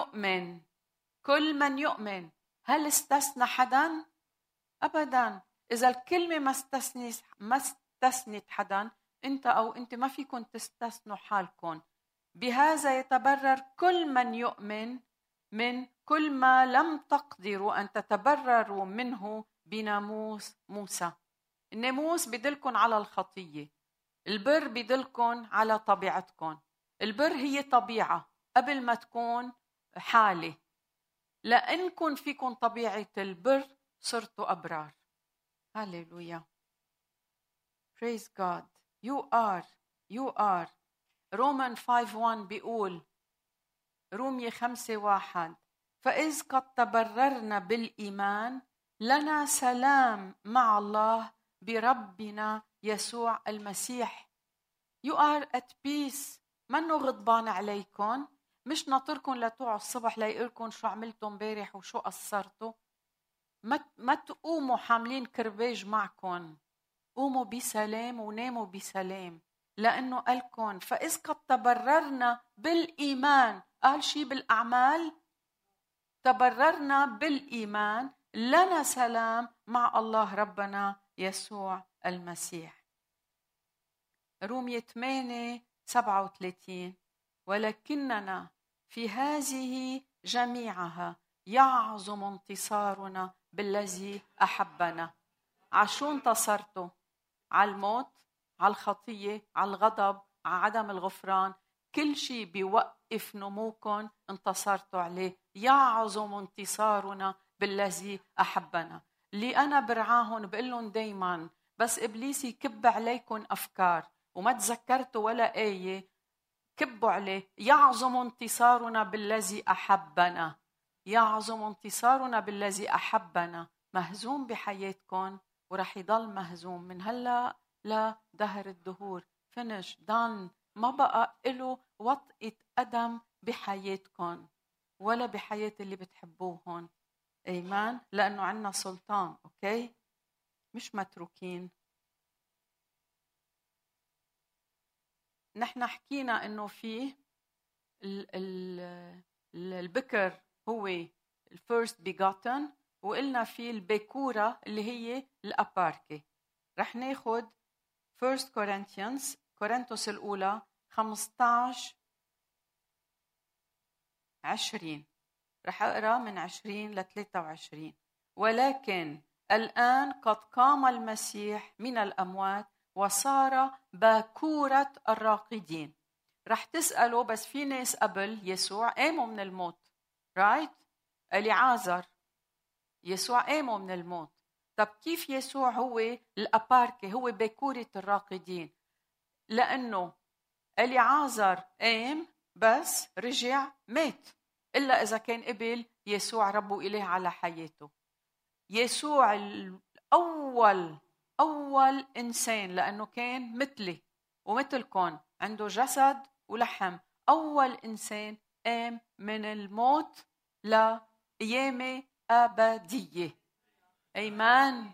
[SPEAKER 2] من يؤمن. هل استثنى حدا؟ أبدا. إذا الكلمة ما استثنت حدا، أنت أو أنت ما فيكن تستثنوا حالكم. بهذا يتبرر كل من يؤمن من كل ما لم تقدروا أن تتبرروا منه بناموس موسى. الناموس بدلكن على الخطية، البر بدلكن على طبيعتكن. البر هي طبيعة قبل ما تكون حالة. لأنكن فيكن طبيعة البر صرتوا أبرار. هاليلويا. Praise God. You are. Roman 5:1 بيقول، رومية 5:1، فإذ قد تبررنا بالإيمان لنا سلام مع الله بربنا يسوع المسيح. You are at peace. منو غضبان عليكم، مش ناطركم لتوعوا الصبح ليقولكم شو عملتوا امبارح وشو قصرتوا. ما تقوموا حاملين كرباج معكم، قوموا بسلام وناموا بسلام، لأنه قالكم فإذ قد تبررنا بالإيمان. قال شي بالأعمال؟ تبررنا بالإيمان لنا سلام مع الله ربنا يسوع المسيح. رومية 8:37، ولكننا في هذه جميعها يعظم انتصارنا بالذي أحبنا. عشو انتصرتوا؟ على الموت، على الخطية، على الغضب، على عدم الغفران. كل شيء بيوقف نموكم انتصرتوا عليه. يعظم انتصارنا بالذي أحبنا. اللي أنا برعاهم بقول لهم دايما، بس إبليس يكب عليكم أفكار وما تذكرتوا ولا آية، كبوا عليه. يعظم انتصارنا بالذي أحبنا. يعظم انتصارنا بالذي أحبنا. مهزوم بحياتكم ورح يضل مهزوم من هلأ لدهر الدهور. فينش دان. ما بقى له وطئة قدم بحياتكم ولا بحياة اللي بتحبوهن. ايمان. لأنه عنا سلطان. اوكي، مش متروكين. نحن حكينا انه في البكر هو الفيرست بيجاتن، وقلنا في البكورة اللي هي الأباركة. رح ناخد 1 كورنثوس الأولى 15:20. رح أقرأ من 20 ل 23. ولكن الآن قد قام المسيح من الأموات وصار باكورة الراقدين. رح تسألوا بس في ناس قبل يسوع قاموا من الموت، رايت؟ اليعازر يسوع قاموا من الموت. طب كيف يسوع هو الأباركة، هو باكورة الراقدين؟ لأنه اليعازر قام بس رجع مات. إلا إذا كان قبل يسوع رب وإله على حياته. يسوع أول إنسان، لأنه كان مثلي ومثلكم، عنده جسد ولحم. أول إنسان قام من الموت لقيامة أبدية. أيمان.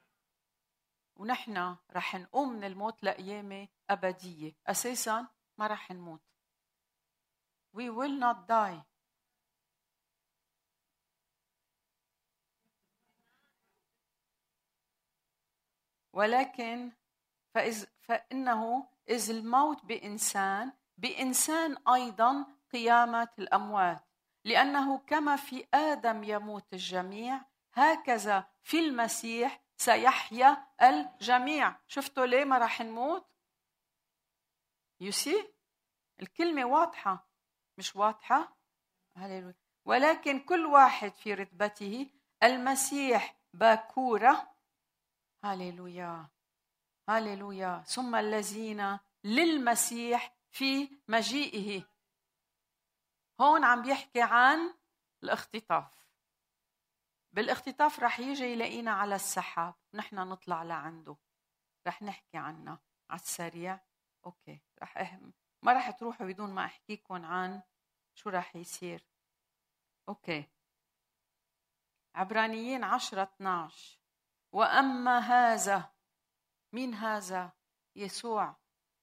[SPEAKER 2] ونحن رح نقوم من الموت لقيامة أبدية. أساساً ما رح نموت. We will not die. ولكن فإنه إذ الموت بإنسان أيضاً قيامة الأموات، لأنه كما في آدم يموت الجميع، هكذا في المسيح سيحيا الجميع. شفتوا ليه ما رح نموت؟ You see؟ الكلمة واضحة مش واضحة؟ هللويا. ولكن كل واحد في رتبته، المسيح باكورة، هللويا هللويا، ثم الذين للمسيح في مجيئه. هون عم بيحكي عن الاختطاف. بالاختطاف رح يجي يلاقينا على السحاب، نحن نطلع لعنده. رح نحكي عنه على السريع. اوكي، ما رح تروحوا بدون ما احكيكم عن شو رح يصير. اوكي، عبرانيين 10:12. وأما هذا، مين هذا؟ يسوع.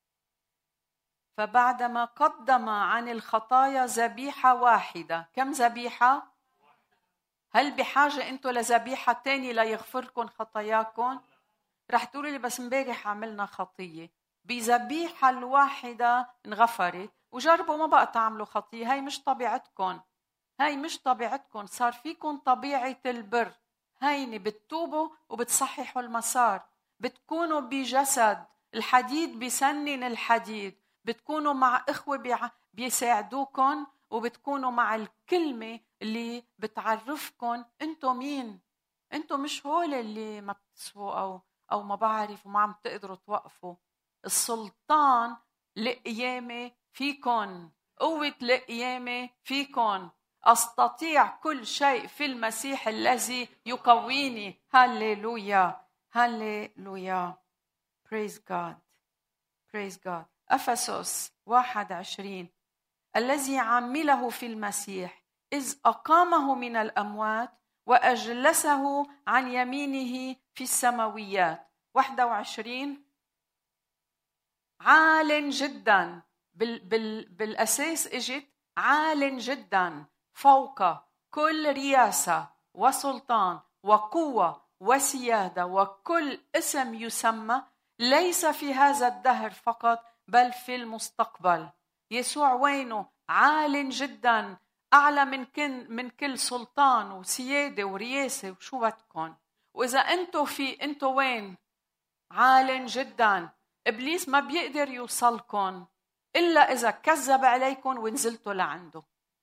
[SPEAKER 2] فبعدما قدم عن الخطايا ذبيحة واحدة. كم ذبيحة؟ هل بحاجة أنتوا لذبيحة تاني ليغفركم خطاياكم؟ رح تقولوا لي بس امبارح عملنا خطية. بذبيحة الواحدة انغفرت، وجربوا ما بقى تعملوا خطية. هاي مش طبيعتكم، هاي مش طبيعتكم. صار فيكم طبيعة البر. هيني بتتوبوا وبتصححوا المسار. بتكونوا بجسد الحديد بيسنن الحديد. بتكونوا مع إخوة بيساعدوكم، وبتكونوا مع الكلمة اللي بتعرفكم انتم مين. انتم مش هول اللي ما بتسووا أو ما بعرف وما عم تقدروا توقفوا. السلطان القيامة فيكم، قوة القيامة فيكم. أستطيع كل شيء في المسيح الذي يقويني. هاليلويا هاليلويا. Praise God. Praise God. أفسس 1:20. الذي عمله في المسيح إذ أقامه من الأموات وأجلسه عن يمينه في السماويات. 21. عال جدا. بالأساس اجت عال جدا، فوق كل رياسة وسلطان وقوة وسيادة وكل اسم يسمى، ليس في هذا الدهر فقط بل في المستقبل. يسوع وينه؟ عال جدا، أعلى من كل سلطان وسيادة ورياسة وشو بدكم. وإذا أنتوا وين؟ عال جدا. إبليس ما بيقدر يوصلكم إلا إذا كذب عليكم ونزلتوا لعنده.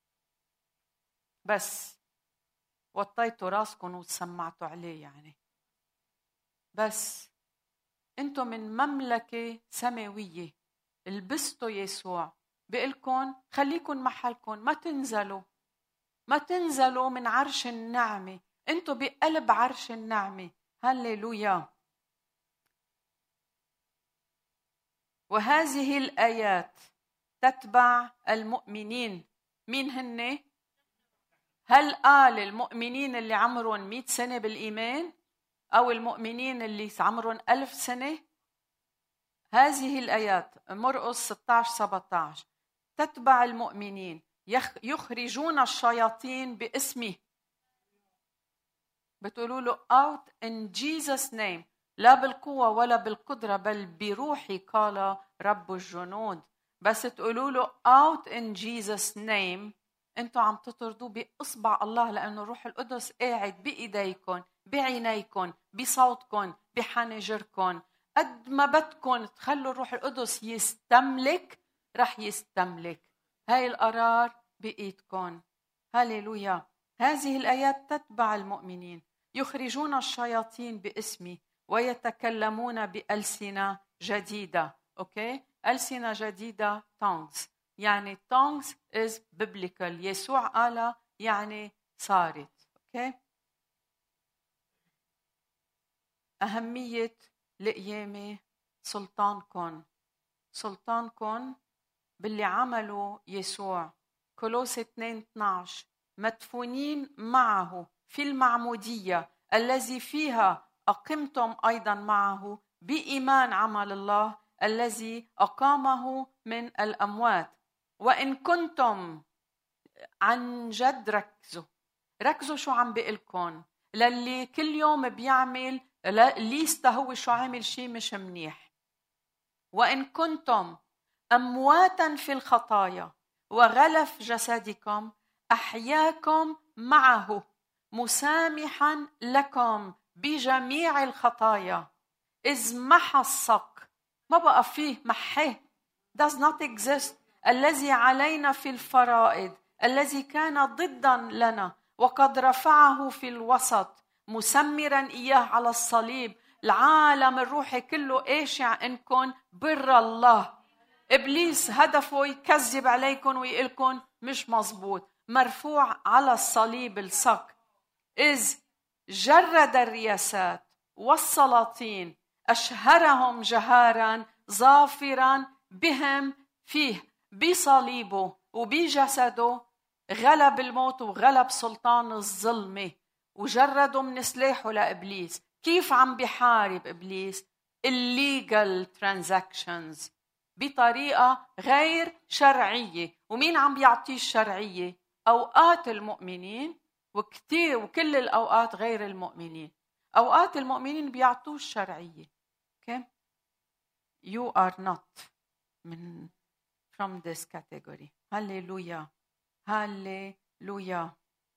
[SPEAKER 2] بس وطيتوا راسكم وتسمعتوا عليه يعني. بس انتم من مملكة سماوية، البستوا يسوع. بقلكم خليكن محلكم، ما تنزلوا من عرش النعمة. انتم بقلب عرش النعمة. هللويا. وهذه الآيات تتبع المؤمنين. مين هن؟ هل قال المؤمنين اللي عمرهم 100 سنة بالإيمان أو المؤمنين اللي عمرهم 1000 سنة؟ هذه الآيات مرقس 16-17 تتبع المؤمنين، يخرجون الشياطين باسمه. بتقولوا له out in Jesus name، لا بالقوة ولا بالقدرة بل بروحي قال رب الجنود. بس تقولوا له out in Jesus name، انتوا عم تطردوا بإصبع الله، لأنه الروح القدس قاعد بإيديكم، بعينيكم، بصوتكم، بحنجركم. قد ما بدكم تخلوا الروح القدس يستملك رح يستملك. هاي القرار بإيدكم. هاليلويا. هذه الآيات تتبع المؤمنين، يخرجون الشياطين باسمي ويتكلمون بألسنة جديدة. أوكي؟ ألسنة جديدة tongues. يعني tongues is biblical. يسوع قال يعني صارت. اوكي. أهمية القيامة. سلطانكم باللي عمله يسوع. كولوسي 2:12 مدفونين معه في المعمودية الذي فيها أقمتم أيضا معه بإيمان عمل الله الذي أقامه من الأموات. وإن كنتم عن جد ركزوا شو عم بقلكن، للي كل يوم بيعمل ليستا هو شو عامل شيء مش منيح. وإن كنتم أمواتا في الخطايا وغلف جسدكم أحياكم معه مسامحا لكم بجميع الخطايا إذ محى الصك. ما بقى فيه محيه. does not exist. الذي علينا في الفرائض الذي كان ضدا لنا وقد رفعه في الوسط مسمرا إياه على الصليب. العالم الروحي كله إيشع إنكم بر الله. إبليس هدفه يكذب عليكم ويقلكم مش مزبوط. مرفوع على الصليب الصك. إذ جرد الرياسات والسلاطين أشهرهم جهارا ظافرا بهم فيه بصليبه وبجسده غلب الموت وغلب سلطان الظلمة وجرده من سلاحه لإبليس. كيف عم بيحارب إبليس؟ illegal transactions بطريقة غير شرعية. ومين عم بيعطيه الشرعية؟ أوقات المؤمنين وكتير وكل الأوقات غير المؤمنين. أوقات المؤمنين بيعطوه الشرعية. okay? You are not from this category. هاليلويا هاليلويا.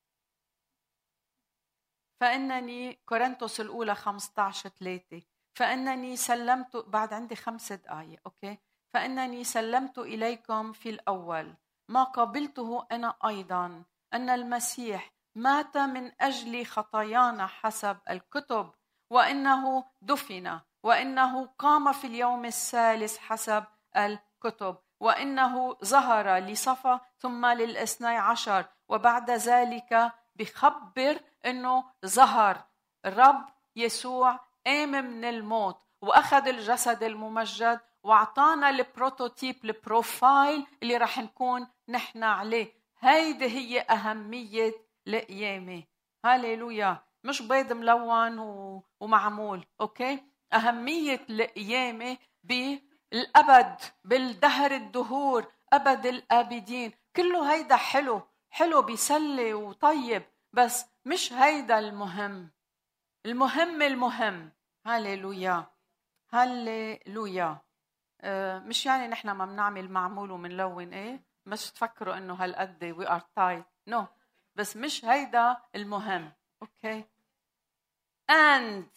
[SPEAKER 2] فإنني كورنثوس الأولى 15:3 فإنني سلمت بعد عندي 5 دقايق. أوكي. فإنني سلمت إليكم في الأول ما قبلته أنا أيضا أن المسيح مات من أجل خطايانا حسب الكتب وإنه دفن وإنه قام في اليوم الثالث حسب الكتب وإنه ظهر لصفا ثم لل12 وبعد ذلك بخبر إنه ظهر الرب يسوع قام من الموت وأخذ الجسد الممجد وعطانا البروتوتيب البروفايل اللي رح نكون نحن عليه. هيدي هي أهمية القيامة. هاليلويا. مش بيض ملون ومعمول. أوكي. أهمية القيامة بالأبد بالدهر الدهور أبد الآبدين. كله هيدا حلو بيسلي وطيب بس مش هيدا المهم. المهم. هاليلويا هاليلويا. مش يعني نحن ما بنعمل معمول ومنلون ايه مش تفكروا انه هالقد we are tight. no. بس مش هيدا المهم. اوكي. and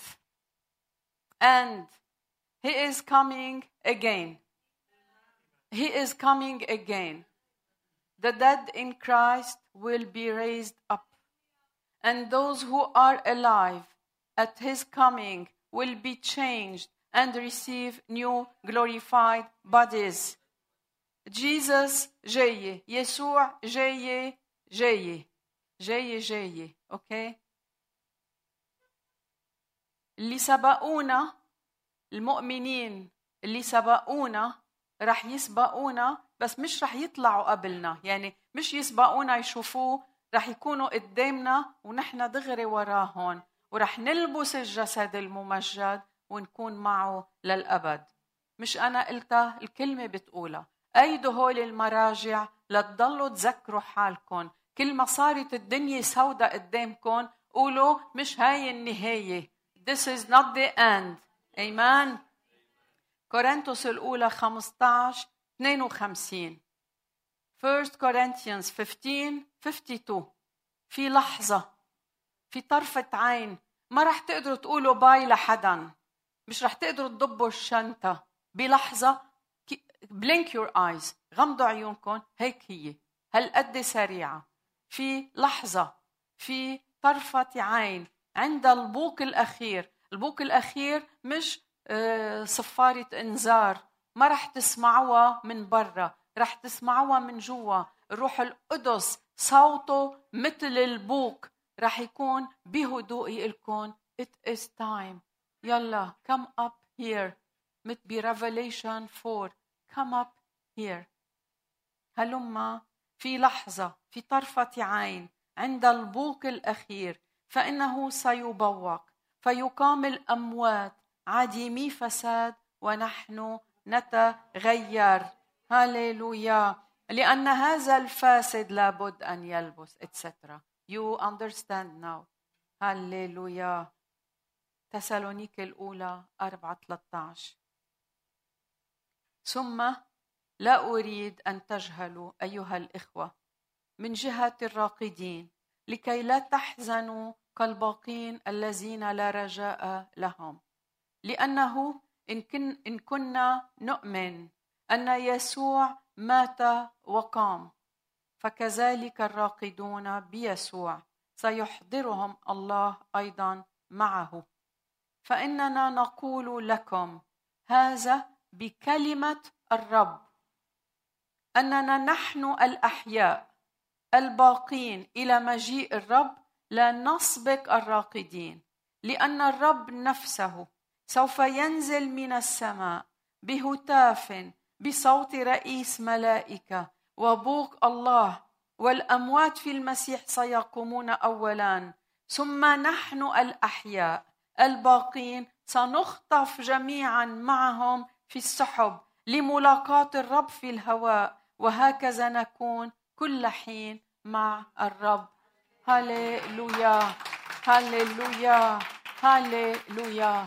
[SPEAKER 2] he is coming again. He is coming again. The dead in Christ will be raised up, and those who are alive at his coming will be changed and receive new glorified bodies. Jesus جاي. يسوع جاي. اوكي. اللي سبقونا المؤمنين اللي سبقونا رح يسبقونا بس مش رح يطلعوا قبلنا. يعني مش يسبقونا يشوفوه رح يكونوا قدامنا ونحن دغري وراهن ورح نلبس الجسد الممجد ونكون معه للأبد. مش أنا قلتها الكلمة بتقولها. أيدوا هول المراجع لتضلوا تذكروا حالكم. كل ما صارت الدنيا سوداء قدامكم قولوا مش هاي النهاية. This is not the end. Amen. كورنثوس الأولى 15:52. 1 Corinthians 15:52. في لحظة في طرفة عين ما رح تقدروا تقولوا باي لحدا. مش رح تقدروا تضبوا الشنطة. بلحظة blink your eyes. غمضوا عيونكم. هيك هي هالقد سريعة. في لحظة في طرفة عين عند البوق الأخير. البوق الأخير مش صفارة إنذار. ما رح تسمعوها من برا. رح تسمعوها من جوا. الروح القدس صوته مثل البوق رح يكون بهدوء يقلكن it is time. يلا come up here. مثل بريفيليشن 4 come up here. هلما في لحظة، في طرفة عين، عند البوق الأخير، فإنه سيبوق فيقام الأموات عديمي فساد ونحن نتغير. هاليلويا. لأن هذا الفاسد لابد أن يلبس etc. You understand now. هاليلويا. تسالونيك الأولى 4:13. ثم لا أريد أن تجهلوا أيها الإخوة من جهة الراقدين لكي لا تحزنوا كالباقين الذين لا رجاء لهم، لأنه إن كنا نؤمن أن يسوع مات وقام فكذلك الراقدون بيسوع سيحضرهم الله أيضا معه. فإننا نقول لكم هذا بكلمة الرب أننا نحن الأحياء الباقين إلى مجيء الرب لا نسبق الراقدين، لأن الرب نفسه سوف ينزل من السماء بهتاف بصوت رئيس ملائكة وبوق الله، والأموات في المسيح سيقومون أولا، ثم نحن الأحياء الباقين سنخطف جميعا معهم في السحب لملاقاة الرب في الهواء، وهكذا نكون كل حين مع الرب. هاليلويا هاليلويا هاليلويا.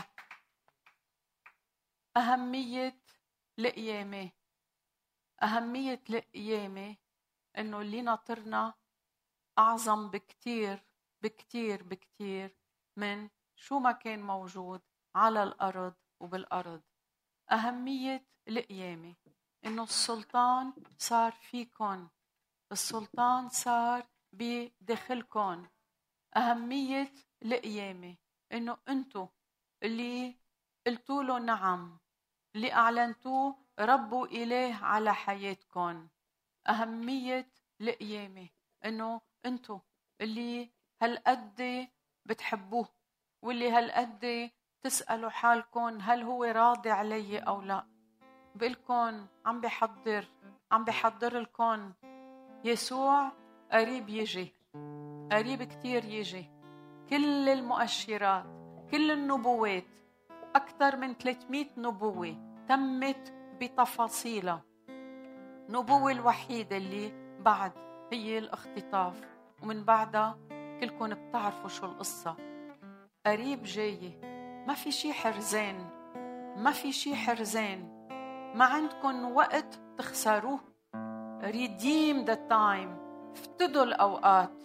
[SPEAKER 2] أهمية القيامة، أهمية القيامة إنه اللي ناطرنا أعظم بكتير بكتير بكتير من شو ما كان موجود على الأرض وبالأرض. أهمية القيامة إنه السلطان صار فيكن، السلطان صار بداخلكن. أهمية القيامة إنه أنتوا اللي قلتوا له نعم، اللي أعلنتوه رب وإله على حياتكن. أهمية القيامة إنه أنتوا اللي هالقد بتحبوه، واللي هالقد تسألوا حالكن هل هو راضي علي أو لا. بقلكن عم بحضر لكن يسوع قريب يجي، قريب كتير يجي. كل المؤشرات، كل النبوات، أكثر من 300 نبوة تمت بتفاصيلها. نبوة الوحيدة اللي بعد هي الاختطاف، ومن بعدها كلكم بتعرفوا شو القصة. قريب جاي، ما في شي حرزان، ما في شي حرزان، ما عندكن وقت تخسروه. redeem the time. افتدوا الأوقات،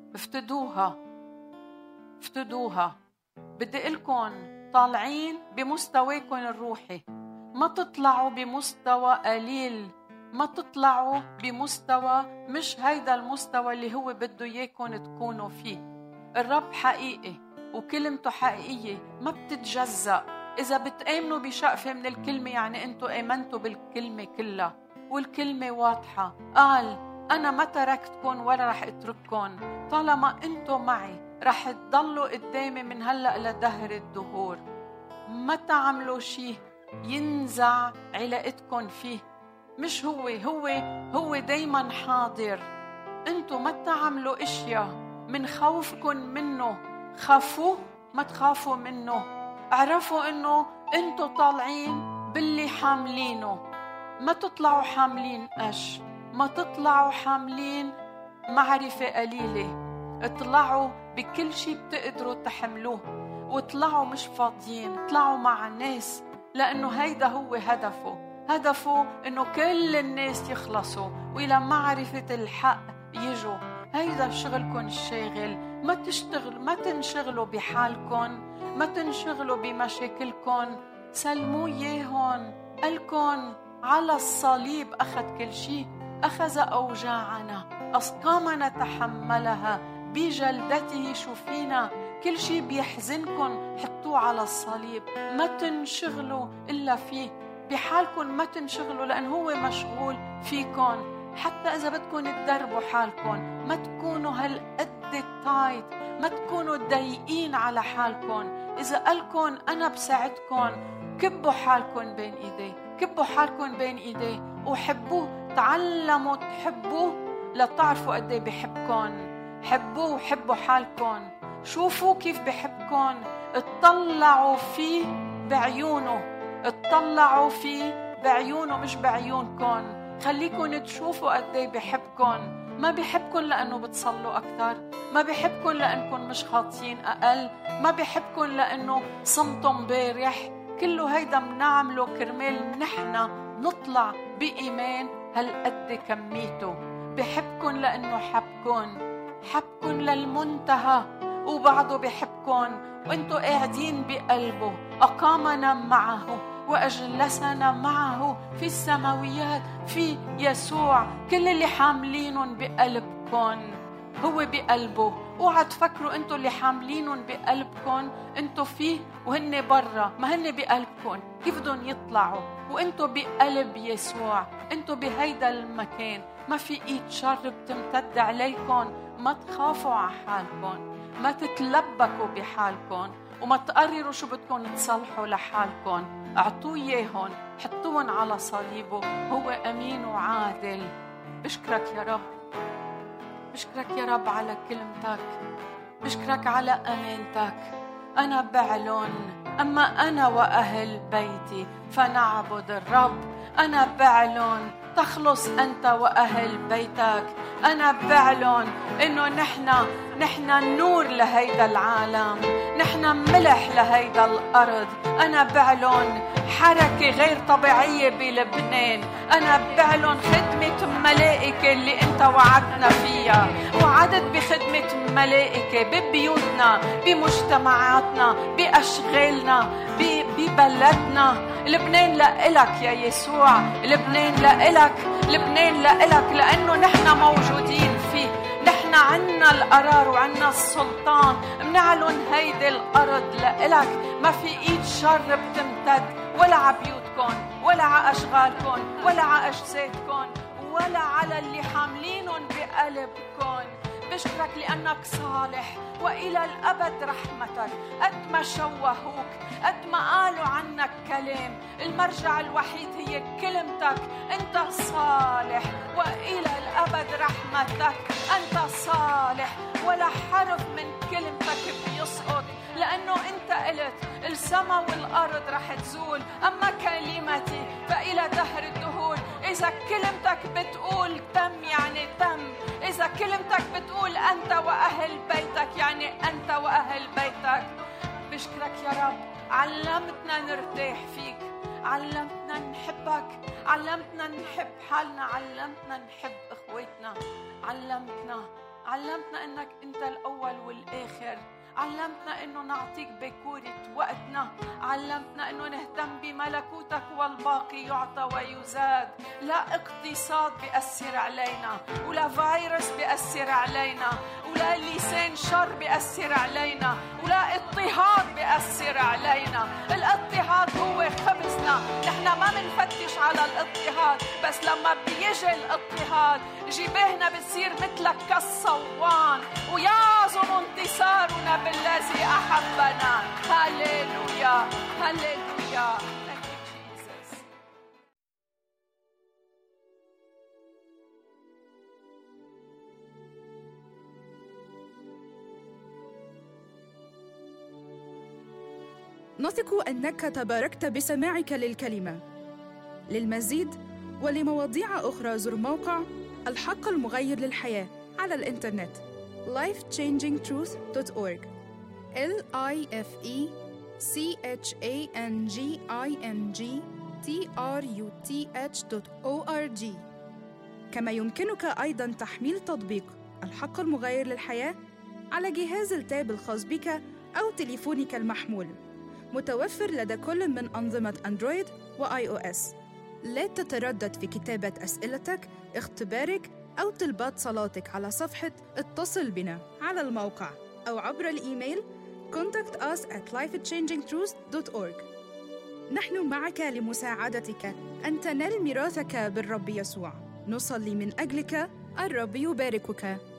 [SPEAKER 2] افتدوها. بدي قلكن طالعين بمستواكن الروحي، ما تطلعوا بمستوى قليل، ما تطلعوا بمستوى مش هيدا المستوى اللي هو بده اياكن تكونوا فيه. الرب حقيقي وكلمته حقيقية ما بتتجزأ. إذا بتآمنوا بشقفة من الكلمة يعني أنتوا آمنتوا بالكلمة كلها، والكلمة واضحة. قال أنا ما تركتكن ولا رح أترككن، طالما أنتوا معي رح تضلوا قدامي من هلأ لدهر الدهور. ما تعملوا شيء ينزع علاقتكن فيه، مش هو دايما حاضر. أنتوا ما تعملوا اشياء من خوفكن منه. خافوه، ما تخافوا منه. اعرفوا انه انتوا طالعين باللي حاملينه. ما تطلعوا حاملين قش، ما تطلعوا حاملين معرفة قليلة. اطلعوا بكل شي بتقدروا تحملوه، واطلعوا مش فاضيين، اطلعوا مع الناس، لأنه هيدا هو هدفه انه كل الناس يخلصوا وإلى معرفة الحق يجوا. هيدا شغلكن الشاغل. ما تنشغلوا بحالكن، ما تنشغلوا بمشاكلكن، سلموا ياهن. قالكن على الصليب أخذ كل شيء، أخذ أوجاعنا، أسقامنا تحملها، بجلدته شفينا. كل شيء بيحزنكن حطوه على الصليب، ما تنشغلوا إلا فيه. بحالكم ما تنشغلوا، لأن هو مشغول فيكم. حتى إذا بدكم تدربوا حالكم ما تكونوا هالقد تايت، ما تكونوا ضايقين على حالكم. إذا قالكم أنا بساعدكم، كبوا حالكم بين إيديه، كبوا حالكم بين إيديه وحبوه. تعلموا تحبوه لتعرفوا قد ايه بحبكم. حبوه وحبوا حالكم. شوفوا كيف بحبكم، اطلعوا فيه بعيونه، اطلعوا فيه بعيونه مش بعيونكم. خليكم تشوفوا قد ايه بحبكم. ما بحبكم لأنه بتصلوا أكثر، ما بحبكم لأنكم مش خاطئين أقل، ما بحبكم لأنه صمتم بارح. كله هيدا منعمله كرمال نحنا نطلع بإيمان هالقد كميته. بحبكن لأنه حبكن للمنتهى، وبعده بحبكن وانتو قاعدين بقلبه. أقامنا معه وأجلسنا معه في السماويات في يسوع. كل اللي حاملينهم بقلبكن هو بقلبه. اوعى تفكروا انتو اللي حاملينهم بقلبكن انتو فيه وهن برا، ما هن بقلبكن. كيف بدهم يطلعوا وانتو بقلب يسوع؟ انتو بهيدا المكان ما في ايد شر بتمتد عليكم. ما تخافوا على حالكم، ما تتلبكوا بحالكم، وما تقرروا شو بدكم تصلحوا لحالكم. اعطوه اياهم، حطوهم على صليبه. هو امين وعادل. بشكرك يا رب، بشكرك يا رب على كلمتك، بشكرك على أمانتك. أنا بعلن، أما أنا وأهل بيتي فنعبد الرب. أنا بعلن تخلص أنت وأهل بيتك. أنا بعلن إنه نحن النور لهيدا العالم، نحن ملح لهيدا الأرض. أنا بعلن حركة غير طبيعية بلبنان. أنا بعلن خدمة ملائكة اللي أنت وعدتنا فيها. وعدت بخدمة ملائكة ببيوتنا، بمجتمعاتنا، بأشغالنا، ببلدنا. لبنان لإلك يا يسوع، لبنان لإلك، لبنان لإلك، لأنه نحن موجودين فيه. نحن عنا القرار وعنا السلطان. منعلن هيدي الأرض لإلك. ما في إيد شر بتمتد ولا على بيوتكم ولا على أشغالكم ولا على أجسادكم ولا على اللي حاملينهم بقلبكم. بشكرك لأنك صالح وإلى الأبد رحمتك. قد ما شوهوك، قد ما قالوا عنك كلام، المرجع الوحيد هي كلمتك. أنت صالح وإلى الأبد رحمتك. أنت صالح ولا حرف من كلمتك بيسقط، لأنه أنت قلت السماء والأرض رح تزول، أما كلمتي فإلى دهر الدهور. إذا كلمتك بتقول تم يعني تم. إذا كلمتك بتقول أنت وأهل بيتك يعني أنت وأهل بيتك. بشكرك يا رب، علمتنا نرتاح فيك، علمتنا نحبك، علمتنا نحب حالنا، علمتنا نحب إخواتنا، علمتنا أنك أنت الأول والآخر. علمتنا أنه نعطيك بكورة وقتنا. علمتنا أنه نهتم بملكوتك والباقي يعطى ويزاد. لا اقتصاد بيأثر علينا، ولا فيروس بيأثر علينا، ولا لسان شر بيأثر علينا، ولا اضطهاد بيأثر علينا. الاضطهاد هو خبزنا. نحن ما منفتش على الاضطهاد، بس لما بيجي الاضطهاد جبهنا بتصير مثلك كالصوان، ويعظم انتصارنا بالذي أحبنا. هاليلويا هاليلويا.
[SPEAKER 1] نثق أنك تباركت بسماعك للكلمة. للمزيد ولمواضيع أخرى زر موقع الحق المغير للحياة على الإنترنت lifechangingtruth.org lifechangingtruth.org. كما يمكنك أيضاً تحميل تطبيق الحق المغير للحياة على جهاز التاب الخاص بك أو تليفونك المحمول، متوفر لدى كل من أنظمة أندرويد وآي أو إس. لا تتردد في كتابة أسئلتك، اختبارك أو طلبات صلاتك على صفحة اتصل بنا على الموقع أو عبر الإيميل contact us@lifechangingtruth.org. نحن معك لمساعدتك أن تنال ميراثك بالرب يسوع. نصلي من أجلك. الرب يباركك.